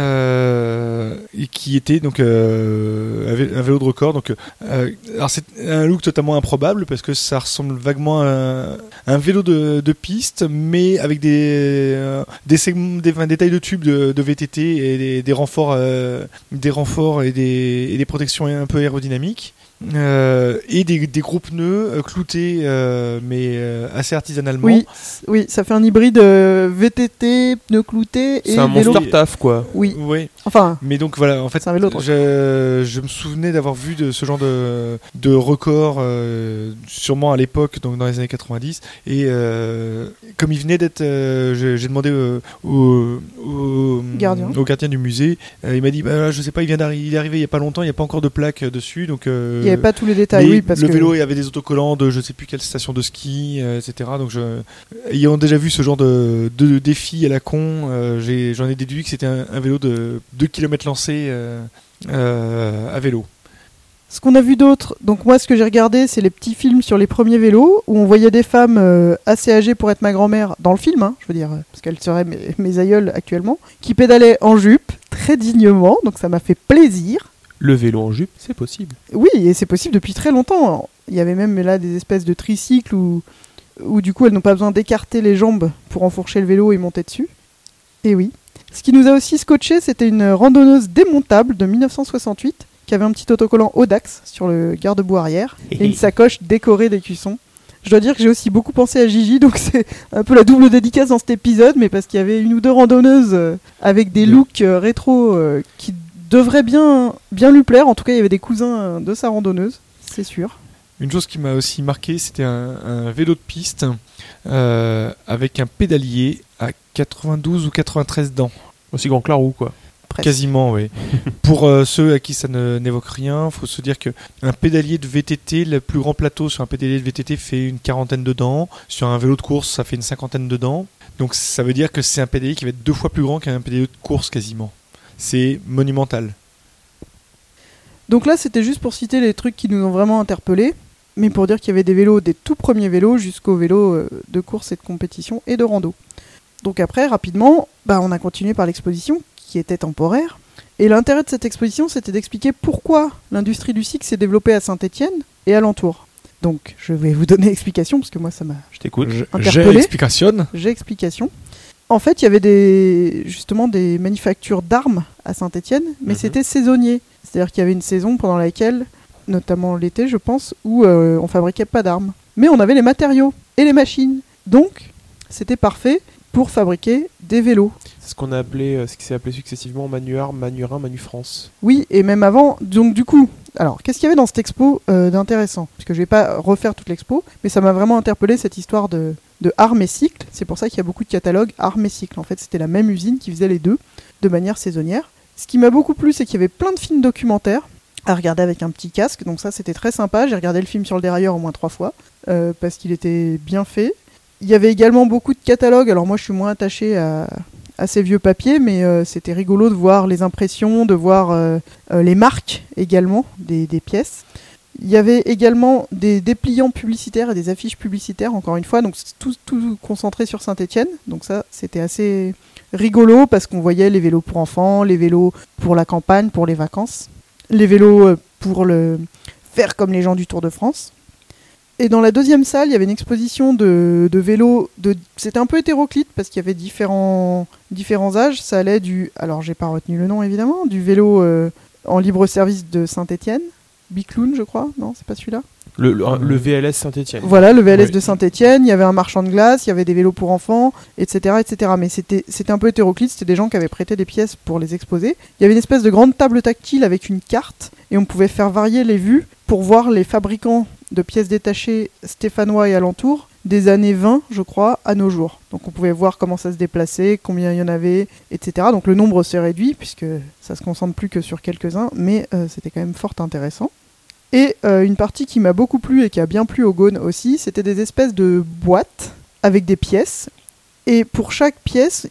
et qui était donc un vélo de record. Donc, alors c'est un look totalement improbable parce que ça ressemble vaguement à un vélo de piste, mais avec des tailles de tubes de VTT et des renforts et des protections un peu aérodynamiques. Et des gros pneus cloutés mais assez artisanalement. Oui, ça fait un hybride VTT, pneus cloutés et C'est un vélo. monster taf, quoi. Oui, Ouais. enfin, Mais donc voilà, en fait, c'est un vélo. je me souvenais d'avoir vu de ce genre de record, sûrement à l'époque, donc dans les années 90. Et comme il venait d'être, j'ai demandé au gardien du musée. Il m'a dit, bah, je sais pas, il est arrivé il y a pas longtemps, il n'y a pas encore de plaque dessus, donc. Il n'y avait pas tous les détails, mais oui, parce le que vélo, il y avait des autocollants de je sais plus quelle station de ski, etc. Donc, ayant déjà vu ce genre de défi à la con, j'en ai déduit que c'était un vélo de 2 km lancé à vélo. ce qu'on a vu d'autre, donc moi ce que j'ai regardé, c'est les petits films sur les premiers vélos, où on voyait des femmes assez âgées pour être ma grand-mère, dans le film, hein, je veux dire, parce qu'elles seraient mes aïeules actuellement, qui pédalaient en jupe, très dignement, donc ça m'a fait plaisir. Le vélo en jupe, c'est possible. Oui, et c'est possible depuis très longtemps. Il y avait même là des espèces de tricycles où du coup elles n'ont pas besoin d'écarter les jambes pour enfourcher le vélo et monter dessus. Et oui. Ce qui nous a aussi scotché, c'était une randonneuse démontable de 1968 qui avait un petit autocollant Audax sur le garde-boue arrière et une sacoche décorée d'écussons. Je dois dire que j'ai aussi beaucoup pensé à Gigi, donc c'est un peu la double dédicace dans cet épisode, mais parce qu'il y avait une ou deux randonneuses avec des looks rétro qui devraient bien lui plaire. En tout cas, il y avait des cousins de sa randonneuse, c'est sûr. Une chose qui m'a aussi marqué, c'était un vélo de piste avec un pédalier à 92 ou 93 dents. Aussi grand que la roue, quoi. Presque. Quasiment, oui. Pour ceux à qui ça n'évoque rien, il faut se dire qu'un pédalier de VTT, le plus grand plateau sur un pédalier de VTT fait une 40aine de dents. Sur un vélo de course, ça fait une 50aine de dents. Donc ça veut dire que c'est un pédalier qui va être 2 fois plus grand qu'un pédalier de course quasiment. C'est monumental. Donc là, c'était juste pour citer les trucs qui nous ont vraiment interpellés, mais pour dire qu'il y avait des vélos, des tout premiers vélos, jusqu'aux vélos de course et de compétition et de rando. Donc après, rapidement, on a continué par l'exposition, qui était temporaire. Et l'intérêt de cette exposition, c'était d'expliquer pourquoi l'industrie du cycle s'est développée à Saint-Étienne et alentour. Donc, je vais vous donner l'explication, parce que moi, ça m'a Je t'écoute. interpellé. J'explicationne. J'ai explication. En fait, il y avait justement des manufactures d'armes à Saint-Étienne, mais c'était saisonnier. C'est-à-dire qu'il y avait une saison pendant laquelle, notamment l'été, je pense, où on fabriquait pas d'armes. Mais on avait les matériaux et les machines. Donc, c'était parfait pour fabriquer des vélos. C'est ce qu'on a appelé, ce qui s'est appelé successivement Manu Armes, Manu Rhin, Manu France. Oui, et même avant, donc du coup, Alors, qu'est-ce qu'il y avait dans cette expo d'intéressant? Parce que je vais pas refaire toute l'expo, mais ça m'a vraiment interpellé cette histoire de Armes et Cycle. C'est pour ça qu'il y a beaucoup de catalogues Armes et Cycle. En fait, c'était la même usine qui faisait les deux de manière saisonnière. Ce qui m'a beaucoup plu, c'est qu'il y avait plein de films documentaires à regarder avec un petit casque. Donc ça, c'était très sympa. J'ai regardé le film sur le dérailleur au moins 3 fois parce qu'il était bien fait. Il y avait également beaucoup de catalogues. Alors moi, je suis moins attachée à ces vieux papiers, mais c'était rigolo de voir les impressions, de voir les marques également des pièces. Il y avait également des dépliants publicitaires et des affiches publicitaires, encore une fois, donc tout concentré sur Saint-Étienne. Donc ça, c'était assez rigolo parce qu'on voyait les vélos pour enfants, les vélos pour la campagne, pour les vacances, les vélos pour faire comme les gens du Tour de France. Et dans la deuxième salle, il y avait une exposition de vélos. C'était un peu hétéroclite parce qu'il y avait différents âges. Ça allait alors j'ai pas retenu le nom évidemment, du vélo en libre service de Saint-Étienne. Bicloun, je crois. Non, c'est pas celui-là. Le VLS Saint-Étienne. Voilà, le VLS de Saint-Étienne. Il y avait un marchand de glace, il y avait des vélos pour enfants, etc., etc. Mais c'était un peu hétéroclite. C'était des gens qui avaient prêté des pièces pour les exposer. Il y avait une espèce de grande table tactile avec une carte et on pouvait faire varier les vues pour voir les fabricants de pièces détachées stéphanois et alentours des années 20, je crois, à nos jours. Donc on pouvait voir comment ça se déplaçait, combien il y en avait, etc. Donc le nombre s'est réduit puisque ça se concentre plus que sur quelques-uns, mais c'était quand même fort intéressant. Et une partie qui m'a beaucoup plu et qui a bien plu au Gaune aussi, c'était des espèces de boîtes avec des pièces. Et pour chaque pièce,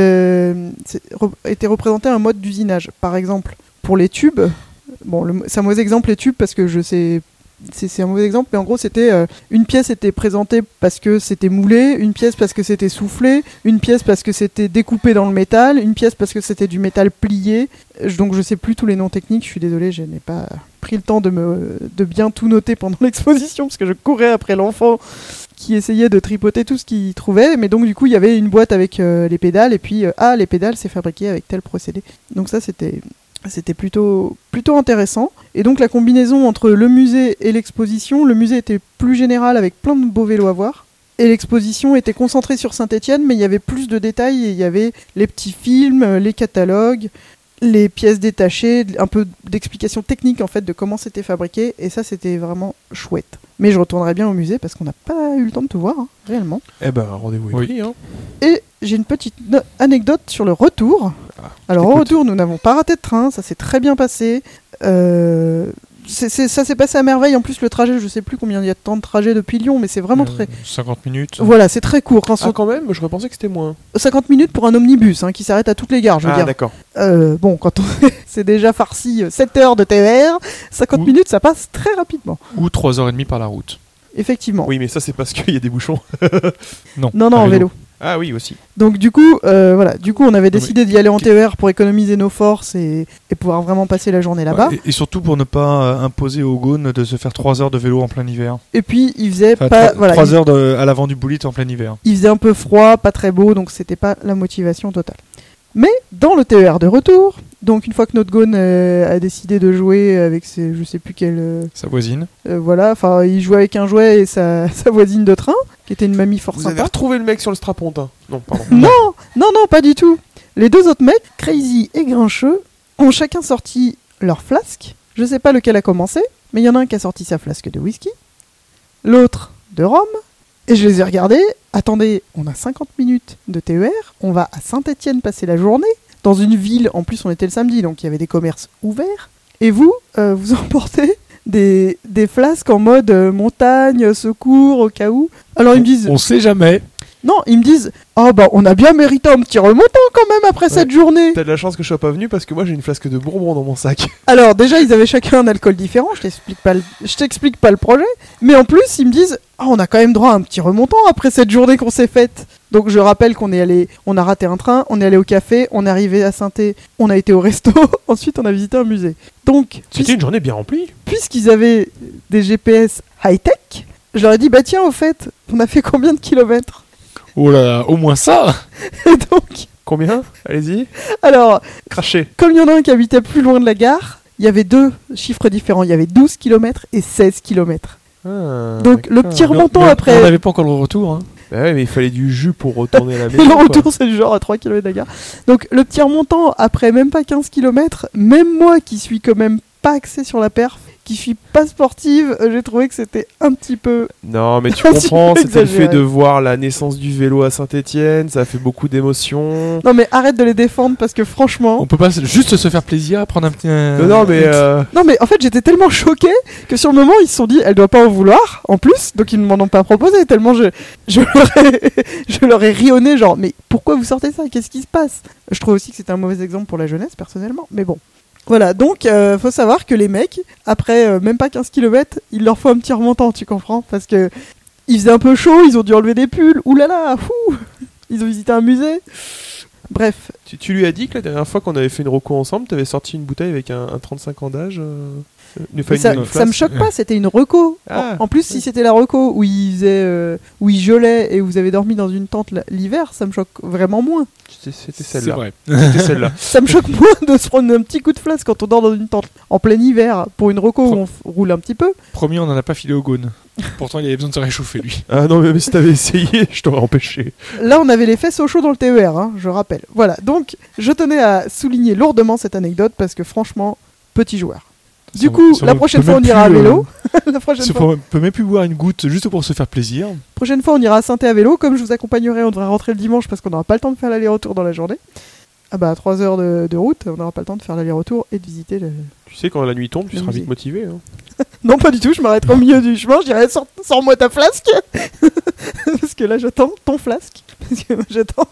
était représenté un mode d'usinage. Par exemple, pour les tubes, c'est un mauvais exemple les tubes parce que je sais... C'est un mauvais exemple, mais en gros, c'était une pièce était présentée parce que c'était moulé, une pièce parce que c'était soufflé, une pièce parce que c'était découpé dans le métal, une pièce parce que c'était du métal plié. Donc je sais plus tous les noms techniques, je suis désolée, je n'ai pas pris le temps de bien tout noter pendant l'exposition parce que je courais après l'enfant qui essayait de tripoter tout ce qu'il trouvait. Mais donc du coup, il y avait une boîte avec les pédales et puis les pédales c'est fabriqué avec tel procédé. Donc ça c'était plutôt intéressant. Et donc la combinaison entre le musée et l'exposition, le musée était plus général avec plein de beaux vélos à voir. Et l'exposition était concentrée sur Saint-Étienne, mais il y avait plus de détails. Et il y avait les petits films, les catalogues, les pièces détachées, un peu d'explications techniques en fait de comment c'était fabriqué. Et ça, c'était vraiment chouette. Mais je retournerai bien au musée parce qu'on n'a pas eu le temps de tout voir, hein, réellement. Eh ben, rendez-vous est pris, hein. Et j'ai une petite anecdote sur le retour. Alors au retour, nous n'avons pas raté de train, ça s'est très bien passé. Ça s'est passé à merveille. En plus, le trajet, je sais plus combien il y a de temps de trajet depuis Lyon, mais c'est vraiment très... 50 minutes. Voilà, c'est très court. Quand même, j'aurais pensé que c'était moins. 50 minutes pour un omnibus qui s'arrête à toutes les gares, je veux dire. D'accord. Bon, quand c'est déjà farci 7 heures de TER, 50 minutes, ça passe très rapidement. Ou 3h30 par la route. Effectivement. Oui, mais ça, c'est parce qu'il y a des bouchons. Non, en vélo. Ah oui, aussi. Donc du coup, on avait décidé d'y aller en TER pour économiser nos forces et pouvoir vraiment passer la journée là-bas. Et surtout pour ne pas imposer aux Gaunes de se faire 3 heures de vélo en plein hiver. Et puis il faisait 3 heures à l'avant du Bullitt en plein hiver. Il faisait un peu froid, pas très beau, donc c'était pas la motivation totale. Mais dans le TER de retour, donc une fois que notre Gaune a décidé de jouer avec je sais plus quelle... sa voisine. Il jouait avec un jouet et sa voisine de train, qui était une mamie fort sympa. Vous avez retrouvé le mec sur le strapontin? Non, pardon. Non, pas du tout. Les deux autres mecs, Crazy et Grincheux, ont chacun sorti leur flasque. Je sais pas lequel a commencé, mais il y en a un qui a sorti sa flasque de whisky, l'autre de rhum, et je les ai regardés. Attendez, on a 50 minutes de TER, on va à Saint-Étienne passer la journée, dans une ville, en plus on était le samedi, donc il y avait des commerces ouverts, et vous emportez des flasques en mode montagne, secours, au cas où. Alors ils me disent... On sait jamais. Non, ils me disent on a bien mérité un petit remontant quand même après cette journée. T'as de la chance que je sois pas venu parce que moi j'ai une flasque de Bourbon dans mon sac. Alors déjà ils avaient chacun un alcool différent, je t'explique pas le projet, mais en plus ils me disent on a quand même droit à un petit remontant après cette journée qu'on s'est faite. Donc je rappelle qu'on a raté un train, on est allé au café, on est arrivé à Saint-Étienne, on a été au resto, ensuite on a visité un musée. Donc c'était une journée bien remplie. Puisqu'ils avaient des GPS high-tech, je leur ai dit tiens au fait, on a fait combien de kilomètres? Oh là là, au moins ça. Et donc... Combien? Allez-y. Alors, craché. Comme il y en a un qui habitait plus loin de la gare, il y avait 2 chiffres différents. Il y avait 12 km et 16 km. Donc le petit remontant après... On n'avait pas encore le retour. Bah ouais, mais il fallait du jus pour retourner à la maison. Et le retour, c'est du genre à 3 km de la gare. Donc le petit remontant, après même pas 15 km, même moi qui suis quand même pas axé sur la perf, qui suis pas sportive, j'ai trouvé que c'était un petit peu... Non, mais tu Un petit comprends, peu c'était le fait exagéré. de voir la naissance du vélo à Saint-Étienne, ça a fait beaucoup d'émotions. Non mais arrête de les défendre parce que franchement... On peut pas juste se faire plaisir, prendre un petit. Non, mais Non mais en fait j'étais tellement choquée que sur le moment ils se sont dit elle doit pas en vouloir en plus, donc ils ne m'en ont pas proposé tellement je leur ai ri au nez genre mais pourquoi vous sortez ça, qu'est-ce qui se passe? Je trouve aussi que c'était un mauvais exemple pour la jeunesse personnellement, mais bon. Voilà, donc faut savoir que les mecs, après même pas 15 km, il leur faut un petit remontant, tu comprends? Parce que il faisait un peu chaud, ils ont dû enlever des pulls, oulala, fou. Ils ont visité un musée. Bref, tu lui as dit que la dernière fois qu'on avait fait une reco ensemble, t'avais sorti une bouteille avec un 35 ans d'âge mais ça me choque pas, c'était une reco. Ah. En plus, si c'était la reco où il gelait et vous avez dormi dans une tente l'hiver, ça me choque vraiment moins. C'était C'est celle-là. vrai. C'était celle-là. Ça me choque moins de se prendre un petit coup de flasque quand on dort dans une tente en plein hiver pour une reco où on roule un petit peu. Promis, on en a pas filé au Gaune. Pourtant, il avait besoin de se réchauffer, lui. Ah non, mais si t'avais essayé, je t'aurais empêché. Là, on avait les fesses au chaud dans le TER, hein, je rappelle. Voilà, donc je tenais à souligner lourdement cette anecdote parce que franchement, petit joueur. Du coup, la prochaine fois, on ira à vélo. La On peut même plus boire une goutte juste pour se faire plaisir. prochaine fois, on ira à Saint-Étienne à vélo. Comme je vous accompagnerai, on devrait rentrer le dimanche parce qu'on n'aura pas le temps de faire l'aller-retour dans la journée. Ah bah, 3 heures de route, on n'aura pas le temps de faire l'aller-retour et de visiter le... Tu sais, quand la nuit tombe, tu Le seras musée. vite motivé. Hein. Non, pas du tout, je m'arrêterai au milieu du chemin, je dirais sors-moi ta flasque. Parce que là, j'attends ton flasque. Parce que moi, j'attends.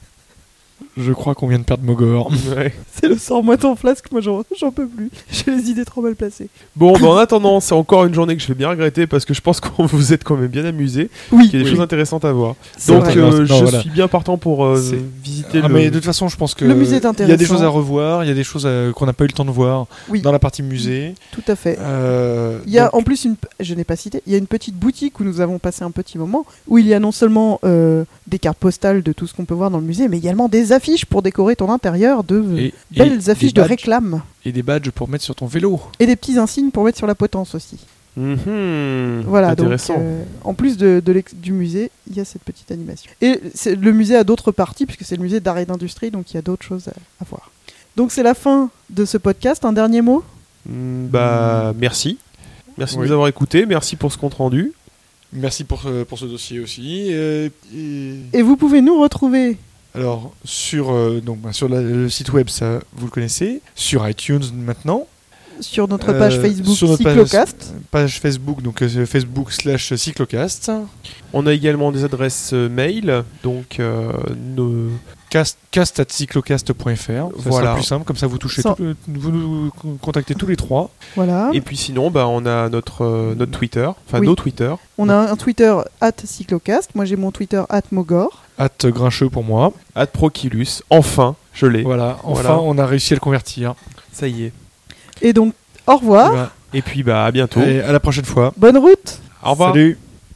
Je crois qu'on vient de perdre Mogor. Ouais. C'est le sors-moi ton flasque, moi j'en peux plus. J'ai les idées trop mal placées. Bon, bah, en attendant, c'est encore une journée que je vais bien regretter parce que je pense que vous êtes quand même bien amusés, Oui, qu'il y a des Oui. choses intéressantes à voir. c'est Donc, vrai. Non, je voilà. suis bien partant pour C'est- visiter Ah, le... mais de toute façon, je pense que Le musée est il y a des intéressant. choses à revoir, il y a des choses qu'on n'a pas eu le temps de voir Oui. dans la partie musée. Tout à fait. Il y a Donc, en plus je n'ai pas cité, il y a une petite boutique où nous avons passé un petit moment, où il y a non seulement des cartes postales de tout ce qu'on peut voir dans le musée, mais également des affiches pour décorer ton intérieur, de belles affiches de des badges- réclame. et des badges pour mettre sur ton vélo. Et des petits insignes pour mettre sur la potence aussi. Mhm. Voilà, donc Intéressant. en plus du musée, il y a cette petite animation. Et le musée a d'autres parties, puisque c'est le musée d'art et d'industrie, donc il y a d'autres choses à voir. Donc c'est la fin de ce podcast. Un dernier mot? Bah, merci. Merci de Oui. nous avoir écoutés, merci pour ce compte rendu. Merci pour ce dossier aussi. Et Et vous pouvez nous retrouver alors sur le site web, ça vous le connaissez, sur iTunes maintenant, sur notre page Facebook sur notre Cyclocast. page Facebook, donc Facebook/Cyclocast. On a également des adresses mail, donc nos... cast@cyclocast.fr. Ça Voilà. sera plus simple, comme ça vous touchez Sans- vous nous contactez tous les trois. Voilà. Et puis sinon, bah, on a notre Twitter, enfin Oui. nos Twitter. On a un Twitter @cyclocast. Moi j'ai mon Twitter @mogor. @grincheux pour moi. @proquilus. Enfin, je l'ai. Voilà, enfin Voilà. on a réussi à le convertir. Ça y est. Et donc au revoir. Voilà. Et puis bah à bientôt. Et à la prochaine fois. Bonne route. Au revoir. Salut.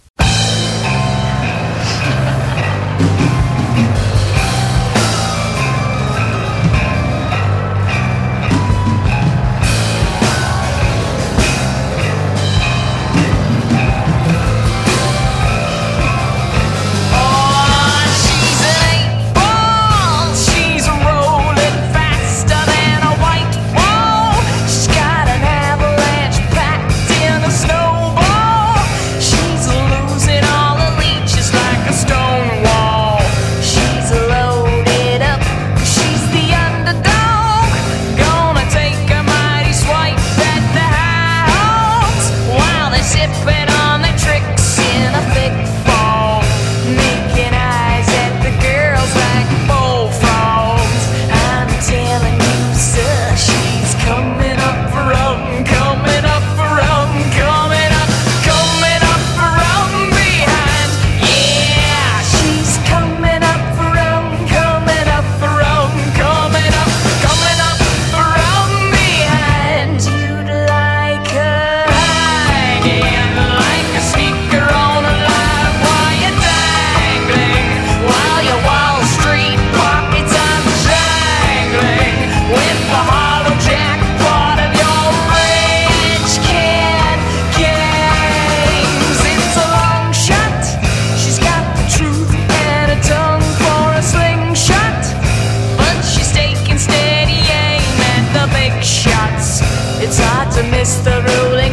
She's an 8-ball. She's rolling faster than a white wall. She's got an avalanche packed in a snowball. She's losing all her leeches like a stone wall. She's loaded up. She's the underdog. Gonna take a mighty swipe at the high hopes while they're sipping on their tricks in a thick fall. Making eyes at the girls like bullfrogs. I'm telling you, sir, she's coming up from, coming up from, coming up from behind. Yeah, she's coming up from, coming up from, coming up from behind. You'd like her hanging like a sneaker on a live wire dangling, while your Wall Street pockets are jangling with the hollow jackpot of your rich kid games. It's a long shot. She's got the truth and a tongue for a slingshot, but she's taking steady aim at the big shots. It's hard to miss the ruling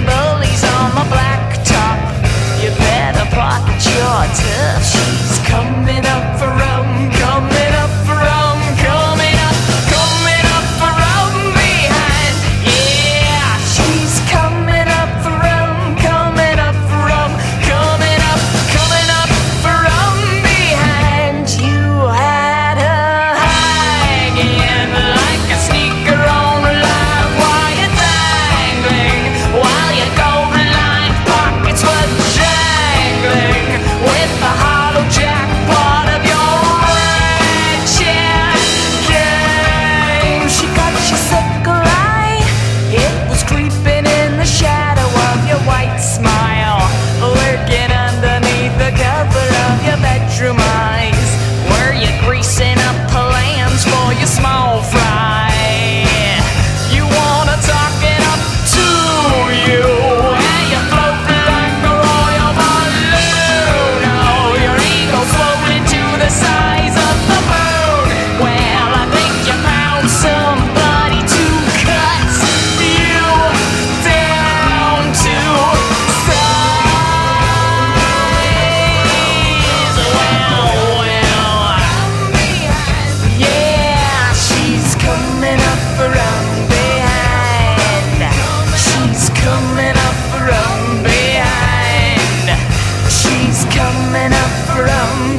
coming up from